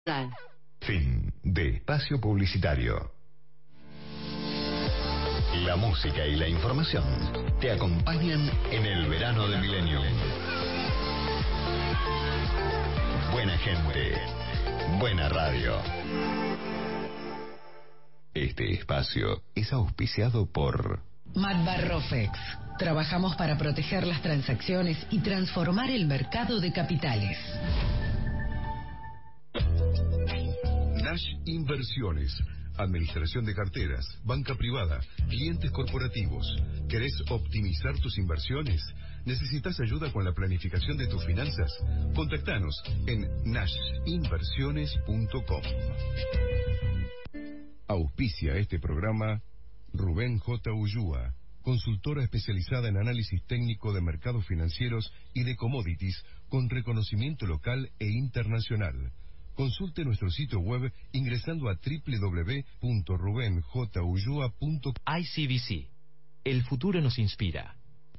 Fin de espacio publicitario. La música y la información te acompañan en el verano de Millennium. Buena gente, buena radio. Este espacio es auspiciado por Matbarrofex. Trabajamos para proteger las transacciones y transformar el mercado de capitales. Nash Inversiones, administración de carteras, banca privada, clientes corporativos. ¿Querés optimizar tus inversiones? ¿Necesitas ayuda con la planificación de tus finanzas? Contactanos en nashinversiones.com. Auspicia este programa Rubén J. Ullúa, consultora especializada en análisis técnico de mercados financieros y de commodities con reconocimiento local e internacional. Consulte nuestro sitio web ingresando a www.rubenjullua.com. ICBC. El futuro nos inspira.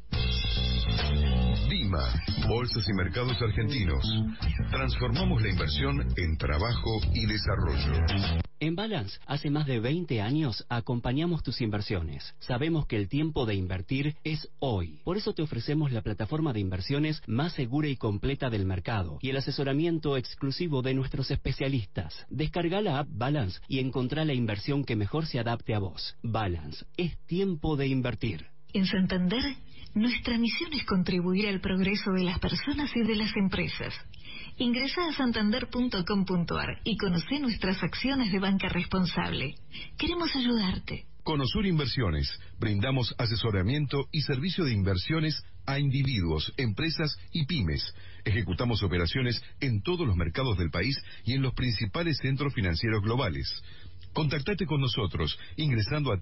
Dima, Bolsas y Mercados Argentinos. Transformamos la inversión en trabajo y desarrollo. En Balance, hace más de 20 años acompañamos tus inversiones. Sabemos que el tiempo de invertir es hoy. Por eso te ofrecemos la plataforma de inversiones más segura y completa del mercado y el asesoramiento exclusivo de nuestros especialistas. Descarga la app Balance y encontrá la inversión que mejor se adapte a vos. Balance, es tiempo de invertir. En Santander, nuestra misión es contribuir al progreso de las personas y de las empresas. Ingresa a santander.com.ar y conoce nuestras acciones de banca responsable. Queremos ayudarte. Conosur Inversiones. Brindamos asesoramiento y servicio de inversiones a individuos, empresas y pymes. Ejecutamos operaciones en todos los mercados del país y en los principales centros financieros globales. Contactate con nosotros ingresando a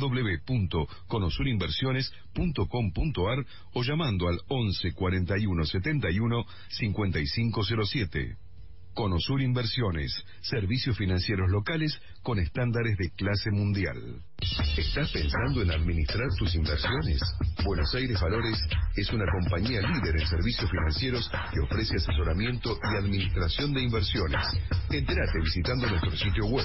www.conosurinversiones.com.ar o llamando al 11 41 71 5507. Conosur Inversiones, servicios financieros locales con estándares de clase mundial. ¿Estás pensando en administrar tus inversiones? Buenos Aires Valores es una compañía líder en servicios financieros que ofrece asesoramiento y administración de inversiones. Entérate visitando nuestro sitio web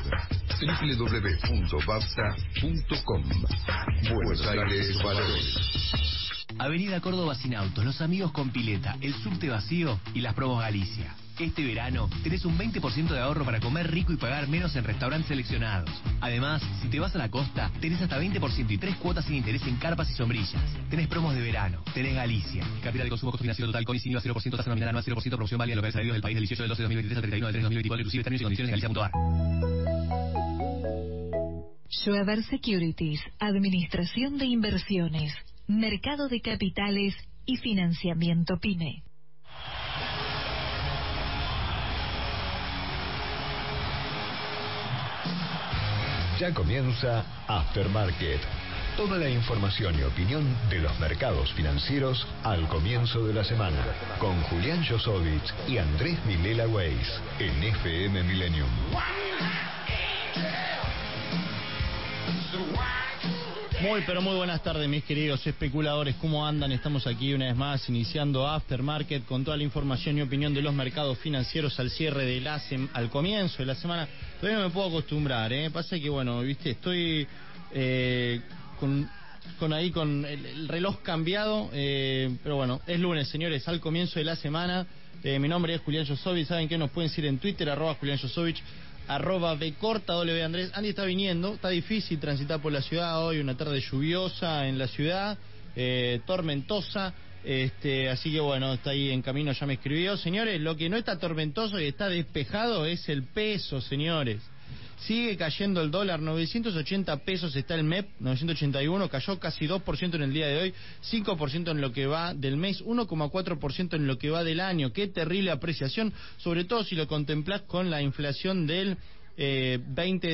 www.babsa.com. Buenos Aires Valores. Avenida Córdoba sin autos, los amigos con pileta, el subte vacío y las promos Galicia. Este verano tenés un 20% de ahorro para comer rico y pagar menos en restaurantes seleccionados. Además, si te vas a la costa, tenés hasta 20% y 3 cuotas sin interés en carpas y sombrillas. Tenés promos de verano, tenés Galicia. Capital de consumo, costo financiero total, con ICI 0%, tasa nominal anual 0%, promoción válida en locales adheridos del país del 18 del 12 de 2023 al 31 del 3 de 2024, inclusive términos y condiciones en galicia.ar. Schroeder Securities, Administración de Inversiones, Mercado de Capitales y Financiamiento PYME. Ya comienza Aftermarket. Toda la información y opinión de los mercados financieros al comienzo de la semana. Con Julián Josovich y Andrés Vilela Weiss en FM Millennium. Muy pero muy buenas tardes, mis queridos especuladores, ¿cómo andan? Estamos aquí una vez más iniciando Aftermarket con toda la información y opinión de los mercados financieros al cierre de al comienzo de la semana. Todavía no me puedo acostumbrar, pasa que bueno, viste, estoy con el reloj cambiado, pero bueno, es lunes, señores, al comienzo de la semana. Mi nombre es Julián Josovich, saben que nos pueden seguir en Twitter, @Julián Josovich, @bcorta_w Andrés. Andy está viniendo, está difícil transitar por la ciudad hoy, una tarde lluviosa en la ciudad, tormentosa, así que bueno, está ahí en camino, ya me escribió. Señores, lo que no está tormentoso y está despejado es el peso, señores. Sigue cayendo el dólar, 980 pesos está el MEP, 981, cayó casi 2% en el día de hoy, 5% en lo que va del mes, 1,4% en lo que va del año. Qué terrible apreciación, sobre todo si lo contemplás con la inflación del 20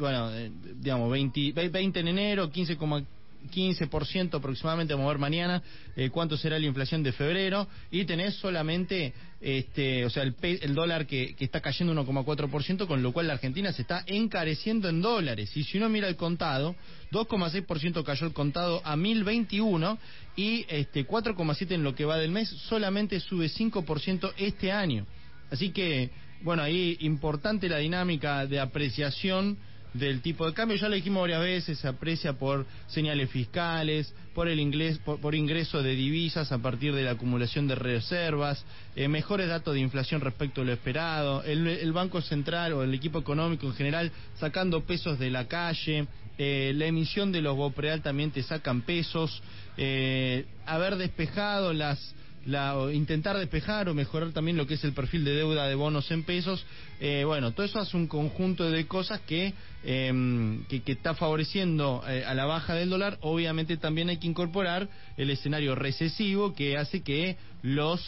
en enero, 15% aproximadamente, vamos a ver mañana cuánto será la inflación de febrero, y tenés solamente el dólar que está cayendo 1,4%, con lo cual la Argentina se está encareciendo en dólares. Y si uno mira el contado, 2,6% cayó el contado a 1021 y 4,7% en lo que va del mes, solamente sube 5% este año. Así que bueno, ahí importante la dinámica de apreciación del tipo de cambio. Ya lo dijimos varias veces, se aprecia por señales fiscales, por por ingreso de divisas a partir de la acumulación de reservas, mejores datos de inflación respecto a lo esperado, el Banco Central o el equipo económico en general sacando pesos de la calle, la emisión de los BOPREAL también te sacan pesos, haber despejado intentar despejar o mejorar también lo que es el perfil de deuda de bonos en pesos. Bueno, todo eso hace un conjunto de cosas que está favoreciendo a la baja del dólar. Obviamente también hay que incorporar el escenario recesivo que hace que los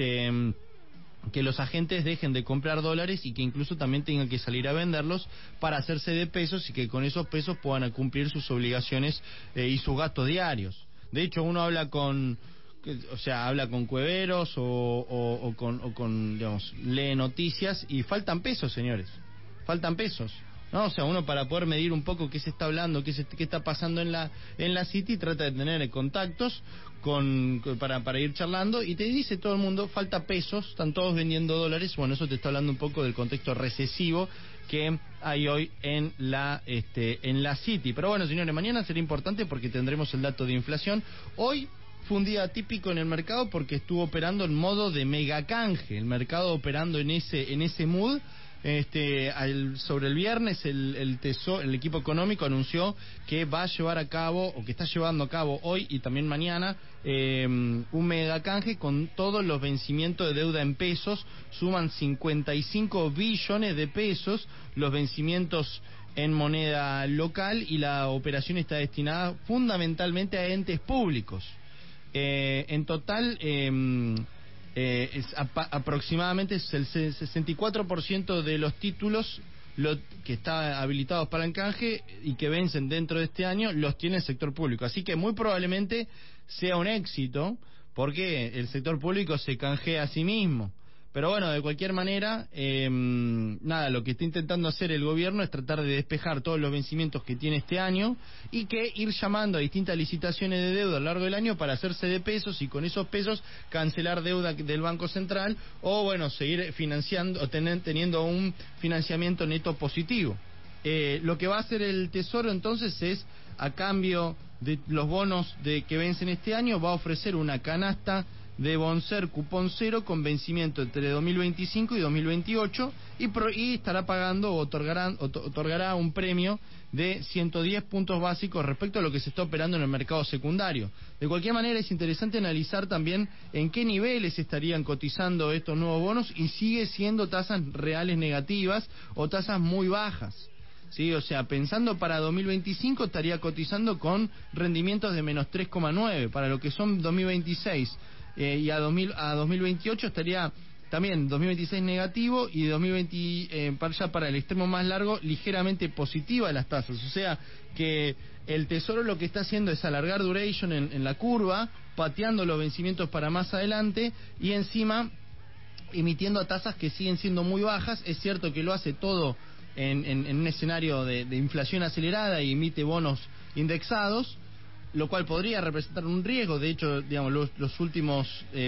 agentes dejen de comprar dólares y que incluso también tengan que salir a venderlos para hacerse de pesos y que con esos pesos puedan cumplir sus obligaciones y sus gastos diarios. De hecho, uno habla con cueveros o con, digamos, lee noticias y faltan pesos, señores. Faltan pesos, ¿no? O sea, uno para poder medir un poco qué se está hablando, qué está pasando en la City, trata de tener contactos para ir charlando y te dice todo el mundo, falta pesos, están todos vendiendo dólares. Bueno, eso te está hablando un poco del contexto recesivo que hay hoy en la City. Pero bueno, señores, mañana será importante porque tendremos el dato de inflación. Hoy fue un día atípico en el mercado porque estuvo operando en modo de mega canje, el mercado operando en ese mood. Sobre el viernes el equipo económico anunció que va a llevar a cabo, o que está llevando a cabo hoy y también mañana, un mega canje con todos los vencimientos de deuda en pesos. Suman 55 billones de pesos los vencimientos en moneda local y la operación está destinada fundamentalmente a entes públicos. En total, aproximadamente es el 64% de los títulos que están habilitados para el canje y que vencen dentro de este año los tiene el sector público. Así que muy probablemente sea un éxito porque el sector público se canjea a sí mismo. Pero bueno, de cualquier manera, lo que está intentando hacer el gobierno es tratar de despejar todos los vencimientos que tiene este año y que ir llamando a distintas licitaciones de deuda a lo largo del año para hacerse de pesos y con esos pesos cancelar deuda del Banco Central o bueno, seguir financiando o teniendo un financiamiento neto positivo. Lo que va a hacer el Tesoro entonces es, a cambio de los bonos que vencen este año, va a ofrecer una canasta de Boncer cupón cero con vencimiento entre 2025 y 2028 y estará pagando o otorgará un premio de 110 puntos básicos respecto a lo que se está operando en el mercado secundario. De cualquier manera es interesante analizar también en qué niveles estarían cotizando estos nuevos bonos y sigue siendo tasas reales negativas o tasas muy bajas. Sí, o sea, pensando para 2025 estaría cotizando con rendimientos de menos 3,9 para lo que son 2026. Y a 2028 estaría también 2026 negativo y 2020 para el extremo más largo ligeramente positiva las tasas. O sea que el Tesoro lo que está haciendo es alargar duration en la curva, pateando los vencimientos para más adelante y encima emitiendo a tasas que siguen siendo muy bajas. Es cierto que lo hace todo en un escenario de inflación acelerada y emite bonos indexados, lo cual podría representar un riesgo. De hecho, digamos, los últimos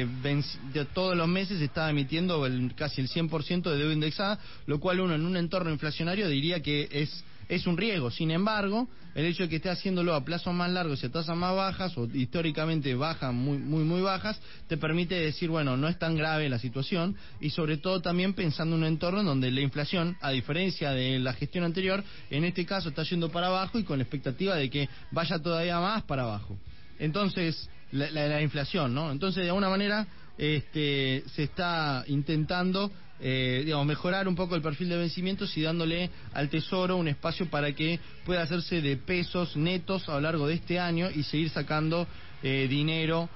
de todos los meses estaba emitiendo casi el 100% de deuda indexada, lo cual uno en un entorno inflacionario diría que es un riesgo. Sin embargo, el hecho de que esté haciéndolo a plazos más largos y a tasas más bajas o históricamente bajas, muy bajas, te permite decir, bueno, no es tan grave la situación y sobre todo también pensando en un entorno en donde la inflación, a diferencia de la gestión anterior, en este caso está yendo para abajo y con la expectativa de que vaya todavía más para abajo. Entonces, la inflación, ¿no? Entonces, de alguna manera, se está intentando mejorar un poco el perfil de vencimientos y dándole al Tesoro un espacio para que pueda hacerse de pesos netos a lo largo de este año y seguir sacando dinero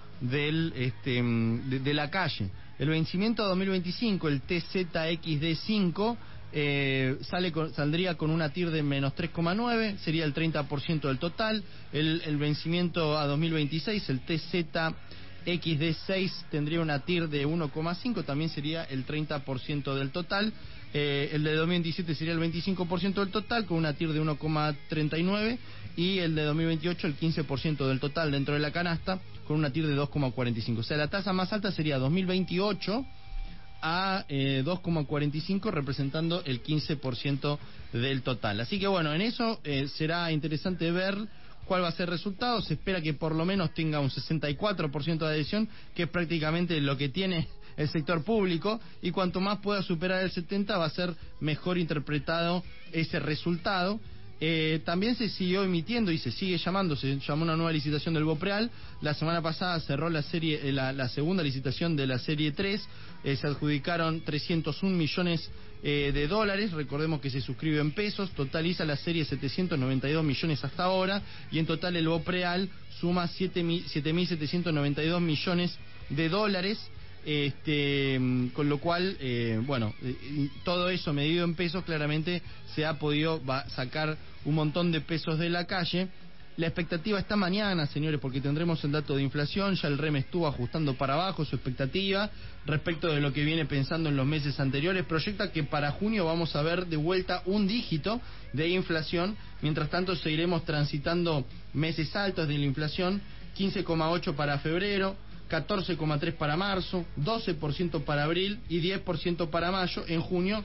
de la calle. El vencimiento a 2025, el TZXD5, saldría con una TIR de menos 3,9, sería el 30% del total. El vencimiento a 2026, el TZXD6 tendría una TIR de 1,5, también sería el 30% del total. El de 2027 sería el 25% del total, con una TIR de 1,39, y el de 2028 el 15% del total dentro de la canasta, con una TIR de 2,45. O sea, la tasa más alta sería 2028 a 2,45, representando el 15% del total. Así que bueno, en eso será interesante ver cuál va a ser el resultado. Se espera que por lo menos tenga un 64% de adhesión, que es prácticamente lo que tiene el sector público, y cuanto más pueda superar el 70% va a ser mejor interpretado ese resultado. También se siguió emitiendo y se sigue llamando, se llamó una nueva licitación del Bopreal. La semana pasada cerró la segunda licitación de la serie 3, se adjudicaron 301 millones de dólares, recordemos que se suscribe en pesos, totaliza la serie 792 millones hasta ahora, y en total el Bopreal suma 7.792 millones de dólares. Con lo cual, todo eso medido en pesos, claramente se ha podido sacar un montón de pesos de la calle. La expectativa está mañana, señores, porque tendremos el dato de inflación. Ya el REM estuvo ajustando para abajo su expectativa respecto de lo que viene pensando en los meses anteriores. Proyecta que para junio vamos a ver de vuelta un dígito de inflación. Mientras tanto seguiremos transitando meses altos de la inflación: 15,8 para febrero, 14,3 para marzo, 12% para abril y 10% para mayo. En junio,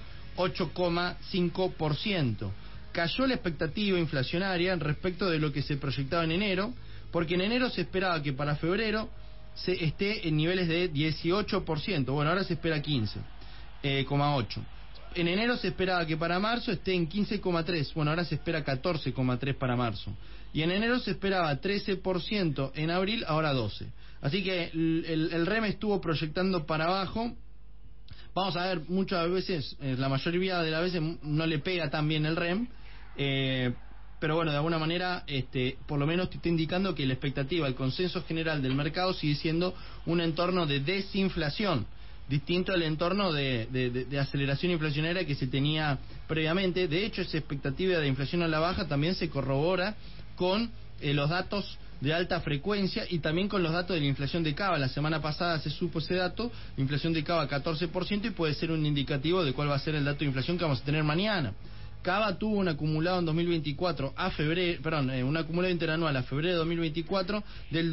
8,5%. Cayó la expectativa inflacionaria respecto de lo que se proyectaba en enero, porque en enero se esperaba que para febrero se esté en niveles de 18%. Bueno, ahora se espera 15,8. En enero se esperaba que para marzo esté en 15,3. Bueno, ahora se espera 14,3 para marzo. Y en enero se esperaba 13%, en abril ahora 12%. Así que el REM estuvo proyectando para abajo. Vamos a ver, muchas veces, la mayoría de las veces no le pega tan bien el REM, pero bueno, de alguna manera, por lo menos te está indicando que la expectativa, el consenso general del mercado sigue siendo un entorno de desinflación, distinto al entorno de aceleración inflacionaria que se tenía previamente. De hecho, esa expectativa de inflación a la baja también se corrobora con los datos de alta frecuencia y también con los datos de la inflación de Cava. La semana pasada se supo ese dato, la inflación de Cava 14%, y puede ser un indicativo de cuál va a ser el dato de inflación que vamos a tener mañana. Cava tuvo un acumulado en 2024 un acumulado interanual a febrero de 2024 del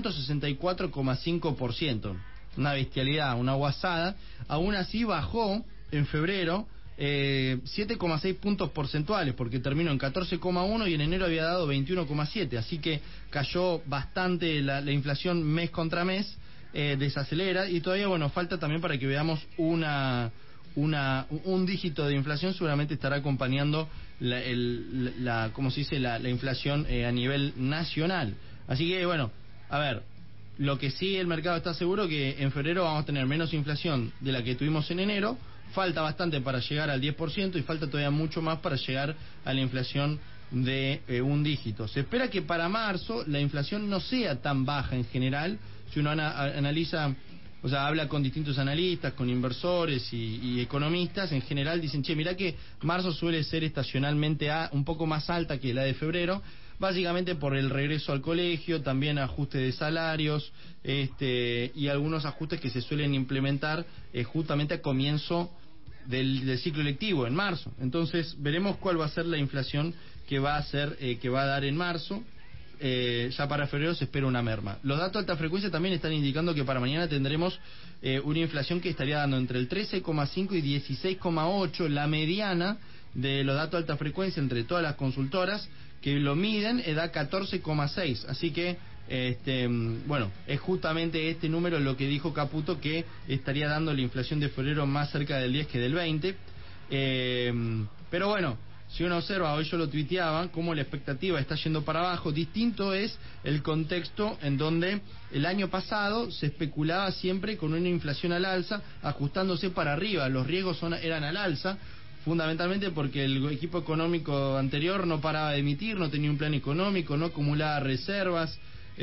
264,5%. Una bestialidad, una guasada. Aún así bajó en febrero 7,6 puntos porcentuales, porque terminó en 14,1 y en enero había dado 21,7, así que cayó bastante la inflación mes contra mes, desacelera, y todavía falta también para que veamos un dígito de inflación. Seguramente estará acompañando la inflación a nivel nacional. Así que a ver, lo que sí el mercado está seguro que en febrero vamos a tener menos inflación de la que tuvimos en enero. Falta bastante para llegar al 10% y falta todavía mucho más para llegar a la inflación de un dígito. Se espera que para marzo la inflación no sea tan baja en general. Si uno analiza, habla con distintos analistas, con inversores y economistas, en general dicen, mirá que marzo suele ser estacionalmente un poco más alta que la de febrero, básicamente por el regreso al colegio, también ajuste de salarios, y algunos ajustes que se suelen implementar justamente a comienzo del ciclo lectivo, en marzo. Entonces veremos cuál va a ser la inflación que va a dar en marzo. Ya para febrero se espera una merma. Los datos de alta frecuencia también están indicando que para mañana tendremos una inflación que estaría dando entre el 13,5 y 16,8, la mediana de los datos de alta frecuencia entre todas las consultoras que lo miden, da 14,6. Así que es justamente este número lo que dijo Caputo, que estaría dando la inflación de febrero más cerca del 10 que del 20. Pero si uno observa, hoy yo lo tuiteaba, cómo la expectativa está yendo para abajo. Distinto es el contexto en donde el año pasado se especulaba siempre con una inflación al alza, ajustándose para arriba. Los riesgos eran al alza, fundamentalmente porque el equipo económico anterior no paraba de emitir, no tenía un plan económico, no acumulaba reservas.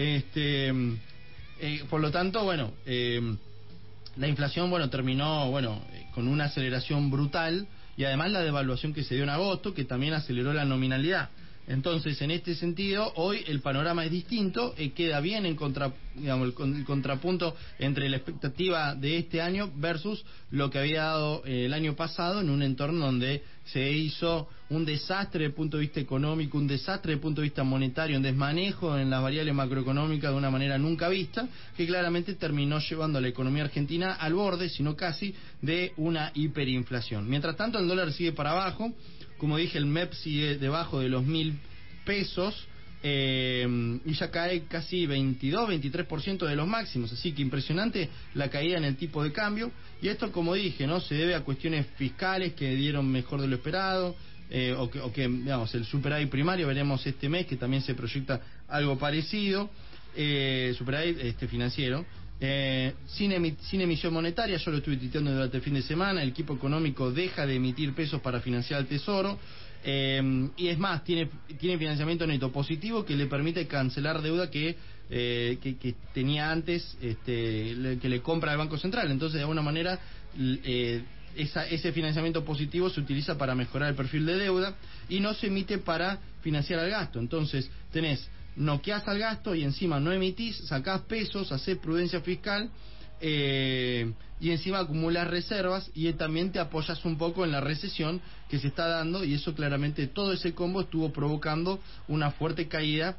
Por lo tanto, la inflación terminó con una aceleración brutal, y además la devaluación que se dio en agosto, que también aceleró la nominalidad. Entonces, en este sentido, hoy el panorama es distinto, queda bien en el contrapunto entre la expectativa de este año versus lo que había dado el año pasado, en un entorno donde se hizo un desastre desde el punto de vista económico, un desastre desde el punto de vista monetario, un desmanejo en las variables macroeconómicas de una manera nunca vista, que claramente terminó llevando a la economía argentina al borde, sino casi, de una hiperinflación. Mientras tanto, el dólar sigue para abajo. Como dije, el MEP sigue debajo de los 1.000 pesos y ya cae casi 22-23% de los máximos, así que impresionante la caída en el tipo de cambio. Y esto, como dije, no se debe a cuestiones fiscales que dieron mejor de lo esperado, o que digamos, el superávit primario veremos este mes, que también se proyecta algo parecido, superávit financiero. Sin emisión monetaria, yo lo estuve tuiteando durante el fin de semana, el equipo económico deja de emitir pesos para financiar el tesoro, y es más, tiene financiamiento neto positivo que le permite cancelar deuda que tenía antes, que le compra el Banco Central. Entonces, de alguna manera, ese financiamiento positivo se utiliza para mejorar el perfil de deuda y no se emite para financiar el gasto. Entonces, noqueás al gasto y encima no emitís, sacás pesos, hacés prudencia fiscal, y encima acumulás reservas y también te apoyas un poco en la recesión que se está dando, y eso claramente, todo ese combo estuvo provocando una fuerte caída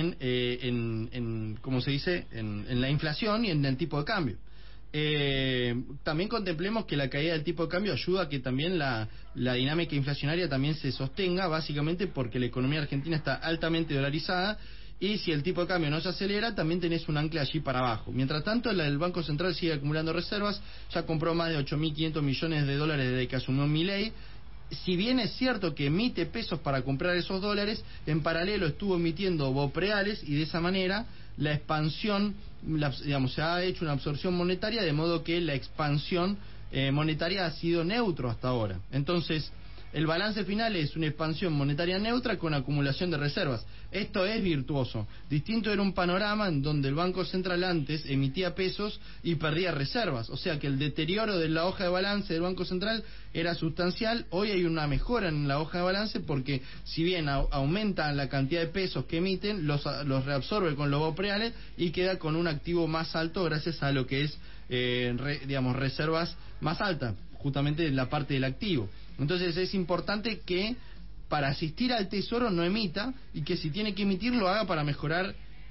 ¿cómo se dice?, en la inflación y en el tipo de cambio. También contemplemos que la caída del tipo de cambio ayuda a que también la dinámica inflacionaria también se sostenga, básicamente porque la economía argentina está altamente dolarizada, y si el tipo de cambio no se acelera, también tenés un ancla allí para abajo. Mientras tanto, el Banco Central sigue acumulando reservas, ya compró más de 8.500 millones de dólares desde que asumió Milei. Si bien es cierto que emite pesos para comprar esos dólares, en paralelo estuvo emitiendo bopreales, y de esa manera la expansión, se ha hecho una absorción monetaria, de modo que la expansión monetaria ha sido neutro hasta ahora. Entonces, el balance final es una expansión monetaria neutra con acumulación de reservas. Esto es virtuoso. Distinto era un panorama en donde el Banco Central antes emitía pesos y perdía reservas. O sea que el deterioro de la hoja de balance del Banco Central era sustancial. Hoy hay una mejora en la hoja de balance porque, si bien aumenta la cantidad de pesos que emiten, los reabsorbe con los bopreales y queda con un activo más alto gracias a lo que es, reservas más altas, justamente la parte del activo. Entonces es importante que para asistir al tesoro no emita, y que si tiene que emitir lo haga para mejorar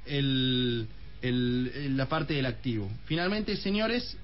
la parte del activo. Finalmente, señores,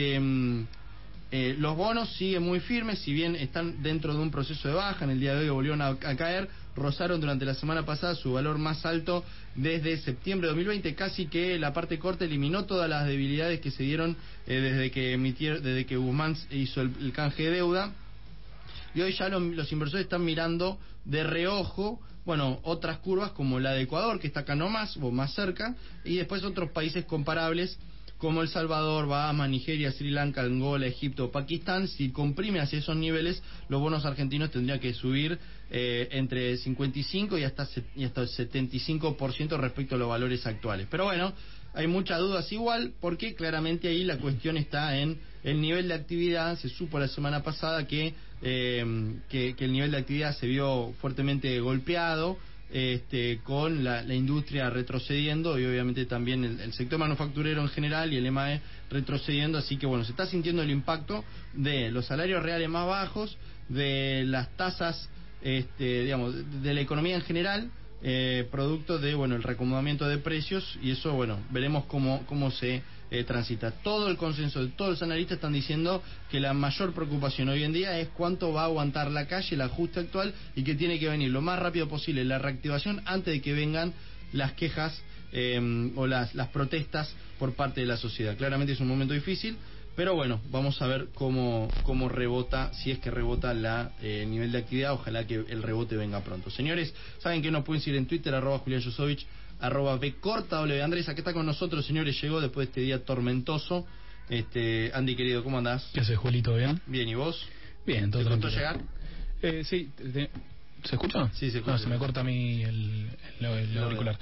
los bonos siguen muy firmes, si bien están dentro de un proceso de baja. En el día de hoy volvieron a caer, rozaron durante la semana pasada su valor más alto desde septiembre de 2020, casi que la parte corta eliminó todas las debilidades que se dieron desde que Guzmán hizo el canje de deuda. Y hoy ya los inversores están mirando de reojo, otras curvas como la de Ecuador, que está acá nomás, o más cerca, y después otros países comparables como El Salvador, Bahamas, Nigeria, Sri Lanka, Angola, Egipto, Pakistán. Si comprime hacia esos niveles, los bonos argentinos tendrían que subir entre 55 y hasta el 75% respecto a los valores actuales. Pero bueno, hay muchas dudas igual, porque claramente ahí la cuestión está en el nivel de actividad. Se supo la semana pasada que el nivel de actividad se vio fuertemente golpeado, con la industria retrocediendo, y obviamente también el sector manufacturero en general y el EMAE retrocediendo. Así que se está sintiendo el impacto de los salarios reales más bajos, de las tasas, de la economía en general, producto de el reacomodamiento de precios, y eso veremos cómo se transita. Todo el consenso de todos los analistas están diciendo que la mayor preocupación hoy en día es cuánto va a aguantar la calle, el ajuste actual, y que tiene que venir lo más rápido posible la reactivación antes de que vengan las quejas o las protestas por parte de la sociedad. Claramente es un momento difícil, pero vamos a ver cómo rebota, si es que rebota el nivel de actividad. Ojalá que el rebote venga pronto. Señores, saben que nos pueden seguir en Twitter, @JulianJosovich, @bcorta, Andrés, aquí está con nosotros, señores, llegó después de este día tormentoso. Andy, querido, ¿cómo andás? ¿Qué haces, Julito? ¿Bien? Bien, ¿y vos? Bien, todo ¿Te costó tranquilo. llegar? Sí, ¿se escucha? Sí, se escucha. No, se me corta a mí el auricular.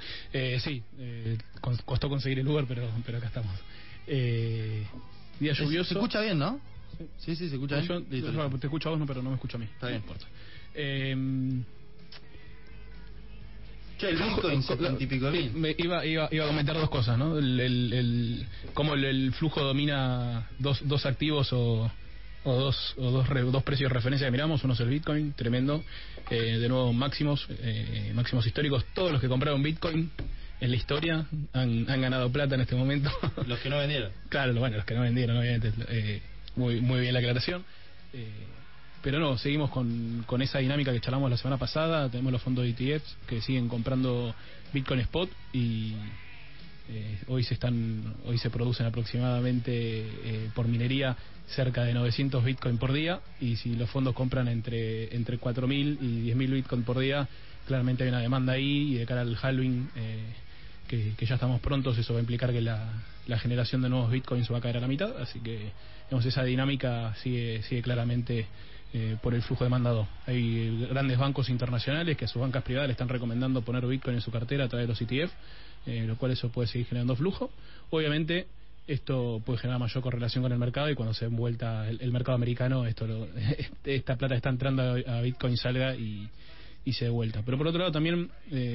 Costó conseguir el Uber, pero acá estamos. Día lluvioso. Se escucha bien, ¿no? Sí, se escucha bien. Te escucho a vos, pero no me escucho a mí. Está bien. No importa. Che, el Bitcoin 70 y pico mil. Iba a comentar dos cosas, ¿no? Cómo el flujo domina dos activos o dos precios de referencia que miramos. Uno es el Bitcoin, tremendo, de nuevo máximos históricos. Todos los que compraron Bitcoin en la historia han ganado plata en este momento. Los que no vendieron. Claro, bueno, los que no vendieron, obviamente. Muy bien la aclaración. Pero no, seguimos con esa dinámica que charlamos la semana pasada. Tenemos los fondos de ETFs que siguen comprando Bitcoin Spot y hoy se producen aproximadamente por minería cerca de 900 Bitcoin por día, y si los fondos compran entre 4.000 y 10.000 Bitcoin por día, claramente hay una demanda ahí, y de cara al halving que ya estamos prontos, eso va a implicar que la generación de nuevos Bitcoins va a caer a la mitad, así que digamos, esa dinámica sigue claramente por el flujo demandado. Hay grandes bancos internacionales que a sus bancas privadas le están recomendando poner Bitcoin en su cartera a través de los ETF, lo cual eso puede seguir generando flujo. Obviamente esto puede generar mayor correlación con el mercado, y cuando se envuelta el mercado americano, esta plata está entrando a Bitcoin, salga y se dé vuelta. Pero por otro lado también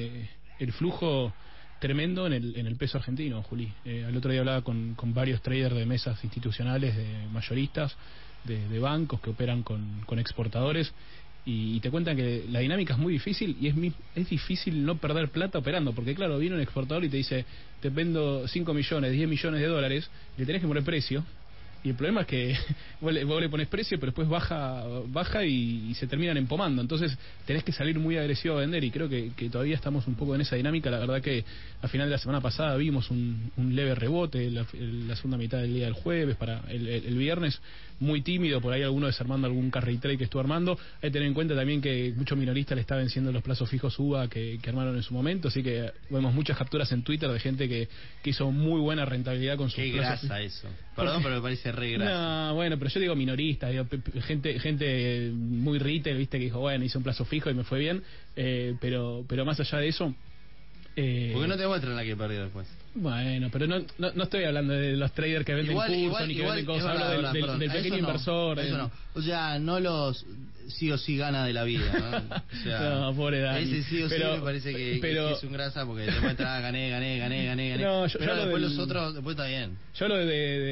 el flujo tremendo en el peso argentino, Juli. Al otro día hablaba con varios traders de mesas institucionales, de mayoristas, de bancos que operan con exportadores, y te cuentan que la dinámica es muy difícil, y es difícil no perder plata operando, porque claro, viene un exportador y te dice, te vendo 5 millones, 10 millones de dólares, y le tenés que poner precio. Y el problema es que vos le pones precio, pero después baja y se terminan empomando. Entonces tenés que salir muy agresivo a vender, y creo que todavía estamos un poco en esa dinámica. La verdad que al final de la semana pasada vimos un leve rebote, la segunda mitad del día del jueves, para el viernes, muy tímido, por ahí alguno desarmando algún carry trade que estuvo armando. Hay que tener en cuenta también que muchos minoristas le está venciendo los plazos fijos UVA que armaron en su momento, así que vemos muchas capturas en Twitter de gente que hizo muy buena rentabilidad con sus plazos. Qué grasa eso. Perdón, pero me parece re grasa. No, bueno, pero yo digo minorista, gente muy retail, viste, que dijo, bueno, hice un plazo fijo y me fue bien, pero más allá de eso... ¿Por qué no te muestran la que perdió después? Bueno, pero no estoy hablando de los traders que venden cursos ni que venden cosas, hablo del pequeño inversor. Eso no. O sea, no los sí o sí gana de la vida, ¿no? O sea, no, pobre Dani. Ese sí o sí me parece que es un grasa, porque te muestra gané. No, pero después los otros, después está bien. Yo hablo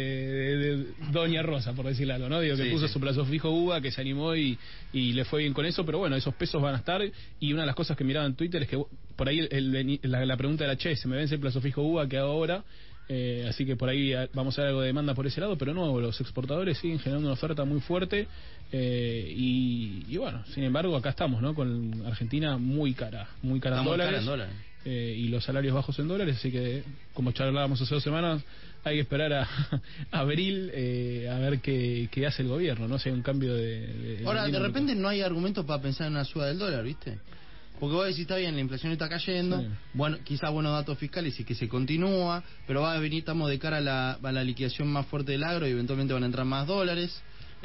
de Doña Rosa, por decirle algo, ¿no? Digo que puso su plazo fijo UVA, que se animó y le fue bien con eso, pero bueno, esos pesos van a estar, y una de las cosas que miraba en Twitter es que por ahí la pregunta era, che, se me vence el plazo fijo UVA, ¿qué hago ahora? Así que por ahí vamos a ver algo de demanda por ese lado, pero no, los exportadores siguen generando una oferta muy fuerte, y bueno, sin embargo acá estamos, ¿no? Con Argentina muy cara en dólares, y los salarios bajos en dólares, así que como charlábamos hace 2 semanas, hay que esperar a abril a ver qué hace el gobierno, ¿no? Si hay un cambio Ahora, de repente no hay argumentos para pensar en una suba del dólar, ¿viste? Porque vos decís, está bien, la inflación está cayendo, sí. Bueno, quizás buenos datos fiscales y que se continúa, pero va a venir, estamos de cara a la liquidación más fuerte del agro, y eventualmente van a entrar más dólares.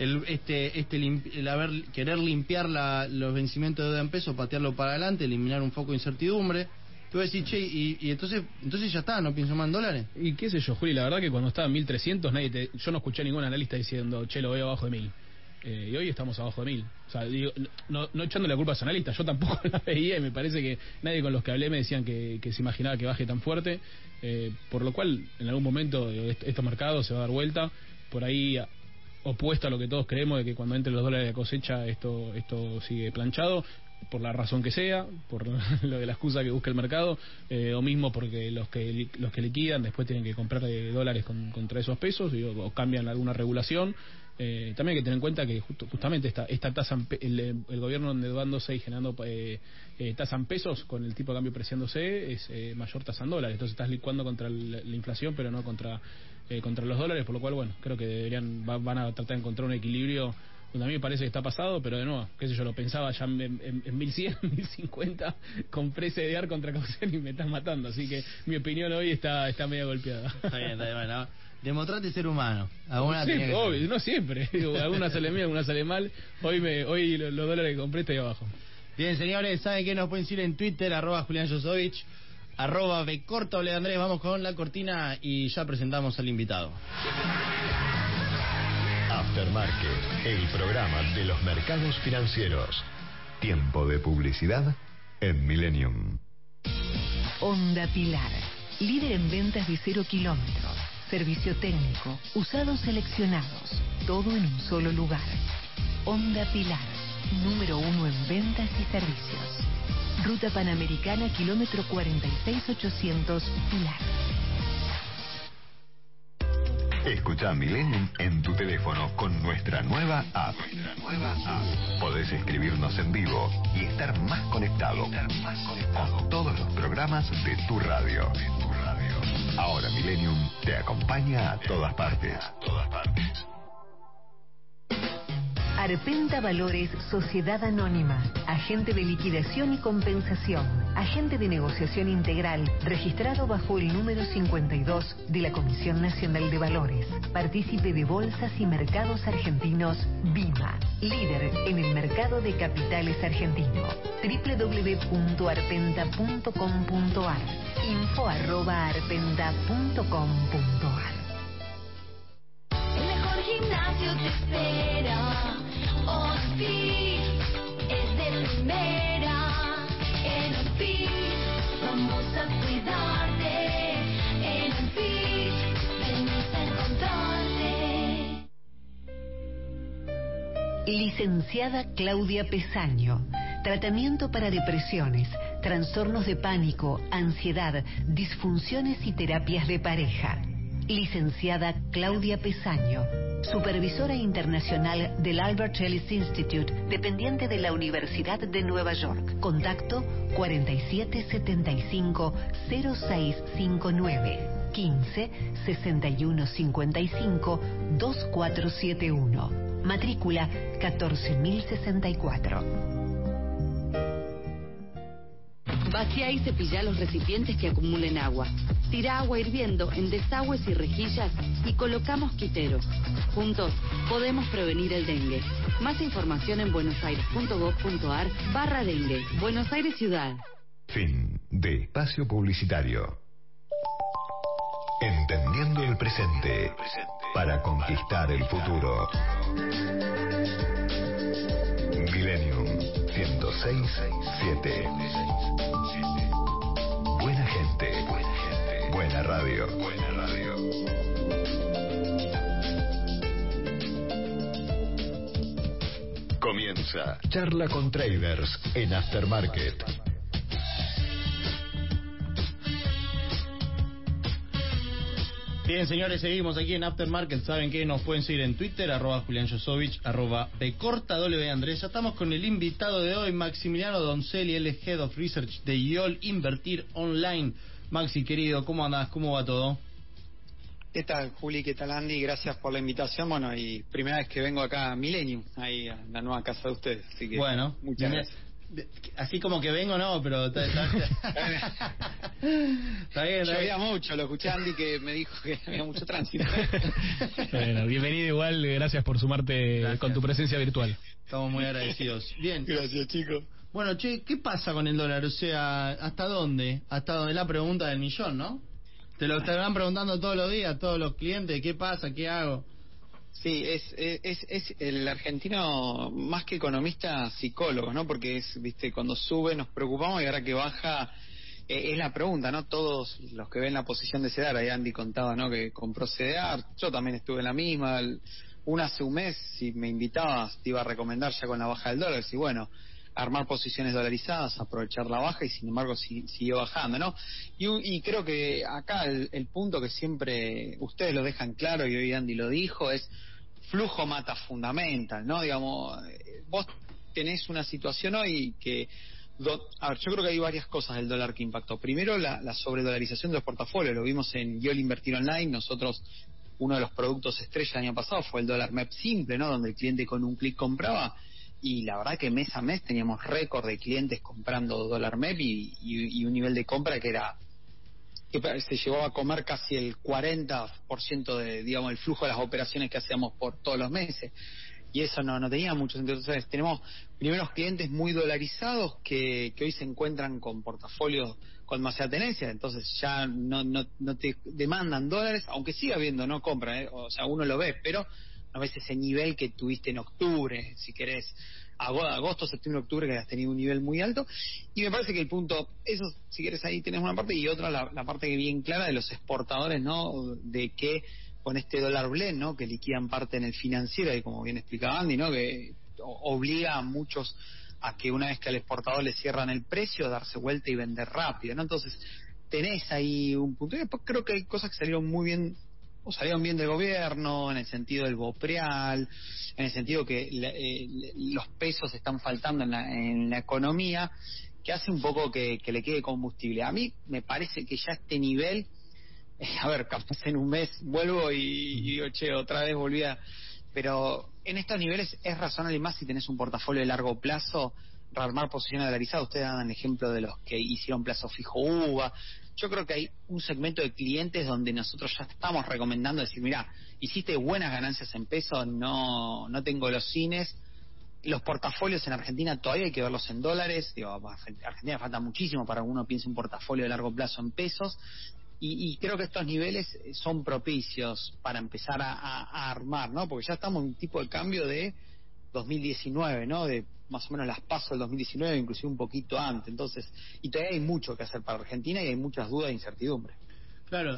Querer limpiar los vencimientos de deuda en pesos, patearlo para adelante, eliminar un foco de incertidumbre. Tú vas a decir, che, y entonces ya está, no pienso más en dólares. Y qué sé yo, Juli, la verdad que cuando estaba en 1.300, yo no escuché a ningún analista diciendo, che, lo veo abajo de 1.000. Y hoy estamos abajo de 1.000. O sea, digo, no echándole la culpa a los analistas, yo tampoco la veía, y me parece que nadie con los que hablé me decían que se imaginaba que baje tan fuerte, por lo cual en algún momento estos mercados se va a dar vuelta, por ahí opuesto a lo que todos creemos, de que cuando entren los dólares de cosecha esto sigue planchado, por la razón que sea, por lo de la excusa que busca el mercado, o mismo porque los que liquidan después tienen que comprar dólares contra esos pesos, o cambian alguna regulación. También hay que tener en cuenta que justamente esta tasa, el gobierno endeudándose y generando tasa en pesos, con el tipo de cambio preciándose, es mayor tasa en dólares. Entonces estás licuando contra la inflación, pero no contra los dólares, por lo cual, bueno, creo que van a tratar de encontrar un equilibrio, donde a mí me parece que está pasado, pero de nuevo, qué sé yo, lo pensaba ya en 1100, 1050, compré CDR contra caución y me estás matando, así que mi opinión hoy está medio golpeada. Está bien, bueno. Demostrate ser humano. Alguna sí, obvio, no siempre. Alguna sale bien, alguna sale mal. Hoy los dólares que compré estoy abajo. Bien, señores, ¿saben qué? Nos pueden seguir en Twitter, @Julián Josovich, @bcorta_Andrés. Vamos con la cortina y ya presentamos al invitado. Aftermarket, el programa de los mercados financieros. Tiempo de publicidad en Millennium. Honda Pilar, líder en ventas de 0 kilómetros, servicio técnico, usados seleccionados, todo en un solo lugar. Honda Pilar, número 1 en ventas y servicios. Ruta Panamericana, kilómetro 46800, Pilar. Escucha Millennium en tu teléfono con nuestra nueva app. Podés escribirnos en vivo y estar más conectado con todos los programas de tu radio. Ahora Millennium te acompaña a todas partes. Arpenta Valores Sociedad Anónima, agente de liquidación y compensación, agente de negociación integral, registrado bajo el número 52 de la Comisión Nacional de Valores, partícipe de bolsas y mercados argentinos BIMA, líder en el mercado de capitales argentino. www.arpenta.com.ar, info@arpenta.com.ar. El mejor gimnasio te espera. OnFit es de primera. En OnFit vamos a cuidarte. En OnFit venimos a encontrarte. Licenciada Claudia Pesaño. Tratamiento para depresiones, trastornos de pánico, ansiedad, disfunciones y terapias de pareja. Licenciada Claudia Pesaño, supervisora internacional del Albert Ellis Institute, dependiente de la Universidad de Nueva York. Contacto 4775-0659, 15-6155-2471. Matrícula 14064. Vacía y cepilla los recipientes que acumulen agua. Tira agua hirviendo en desagües y rejillas y coloca mosquiteros. Juntos podemos prevenir el dengue. Más información en buenosaires.gov.ar/dengue. Buenos Aires Ciudad. Fin de espacio publicitario. Entendiendo el presente para conquistar el futuro. Millennium 106.7. Buena gente, buena radio. Comienza Charla con Traders en Aftermarket. Bien, señores, seguimos aquí en Aftermarket. Saben que nos pueden seguir en Twitter, @Julián Josovich, @PCortaW Andrés. Ya estamos con el invitado de hoy, Maximiliano Donzelli, el Head of Research de IOL Invertir Online. Maxi, querido, ¿cómo andás? ¿Cómo va todo? ¿Qué tal, Juli? ¿Qué tal, Andy? Gracias por la invitación. Bueno, y primera vez que vengo acá a Millennium, ahí a la nueva casa de ustedes. Así que, bueno, muchas gracias. Así como que vengo, no, pero está bien. Llovía mucho, lo escuché a Andy que me dijo que había mucho tránsito. Bueno, bienvenido igual, gracias por sumarte con tu presencia virtual. Estamos muy agradecidos. Bien. Gracias, chicos. Bueno, che, ¿qué pasa con el dólar? O sea, ¿hasta dónde? Hasta dónde la pregunta del millón, ¿no? Te lo estarán preguntando todos los días, todos los clientes, ¿qué pasa? ¿Qué hago? Sí, es el argentino, más que economista, psicólogo, ¿no? Porque viste, cuando sube nos preocupamos y ahora que baja es la pregunta, ¿no? Todos los que ven la posición de CEDAR, ahí Andy contaba, ¿no? Que compró CEDAR, yo también estuve en la misma, hace un mes, si me invitabas, te iba a recomendar ya con la baja del dólar, y bueno, armar posiciones dolarizadas, aprovechar la baja y sin embargo siguió bajando, ¿no? Y creo que acá el punto que siempre ustedes lo dejan claro y hoy Andy lo dijo es flujo mata fundamental, ¿no? Digamos, vos tenés una situación hoy que a ver, yo creo que hay varias cosas del dólar que impactó. Primero, la sobredolarización de los portafolios, lo vimos en IOL Invertir Online. Nosotros, uno de los productos estrella el año pasado fue el dólar MEP simple, ¿no? Donde el cliente con un clic compraba. Y la verdad que mes a mes teníamos récord de clientes comprando dólar MEP y un nivel de compra que se llegó a comer casi el 40% de, digamos, el flujo de las operaciones que hacíamos por todos los meses. Y eso no tenía mucho sentido. Entonces tenemos primeros clientes muy dolarizados que hoy se encuentran con portafolios con demasiada tenencia, entonces ya no te demandan dólares, aunque siga habiendo no compra, o sea, uno lo ve, pero no ves ese nivel que tuviste en octubre, si querés. agosto, septiembre, octubre, que has tenido un nivel muy alto. Y me parece que el punto, eso, si quieres, ahí tenés una parte, y otra, la parte que bien clara de los exportadores, ¿no? De que con este dólar blend, ¿no? Que liquidan parte en el financiero, y como bien explicaba Andy, ¿no? Que obliga a muchos a que una vez que al exportador le cierran el precio, darse vuelta y vender rápido, ¿no? Entonces, tenés ahí un punto. Y después creo que hay cosas que salieron muy bien, o salieron bien del gobierno, en el sentido del BOPREAL, en el sentido que los pesos están faltando en la economía, que hace un poco que le quede combustible. A mí me parece que ya este nivel, a ver, capaz en un mes vuelvo y digo, che, otra vez volví a... Pero en estos niveles es razonable, y más si tenés un portafolio de largo plazo, rearmar posiciones dolarizadas. Ustedes dan el ejemplo de los que hicieron plazo fijo UVA. Yo creo que hay un segmento de clientes donde nosotros ya estamos recomendando decir, mira, hiciste buenas ganancias en pesos, no tengo los cines. Los portafolios en Argentina todavía hay que verlos en dólares. Digo, a Argentina falta muchísimo para que uno piense un portafolio de largo plazo en pesos. Y creo que estos niveles son propicios para empezar a armar, ¿no? Porque ya estamos en un tipo de cambio de 2019, ¿no? De más o menos las PASO del 2019, inclusive un poquito antes. Entonces, y todavía hay mucho que hacer para Argentina y hay muchas dudas e incertidumbre. Claro,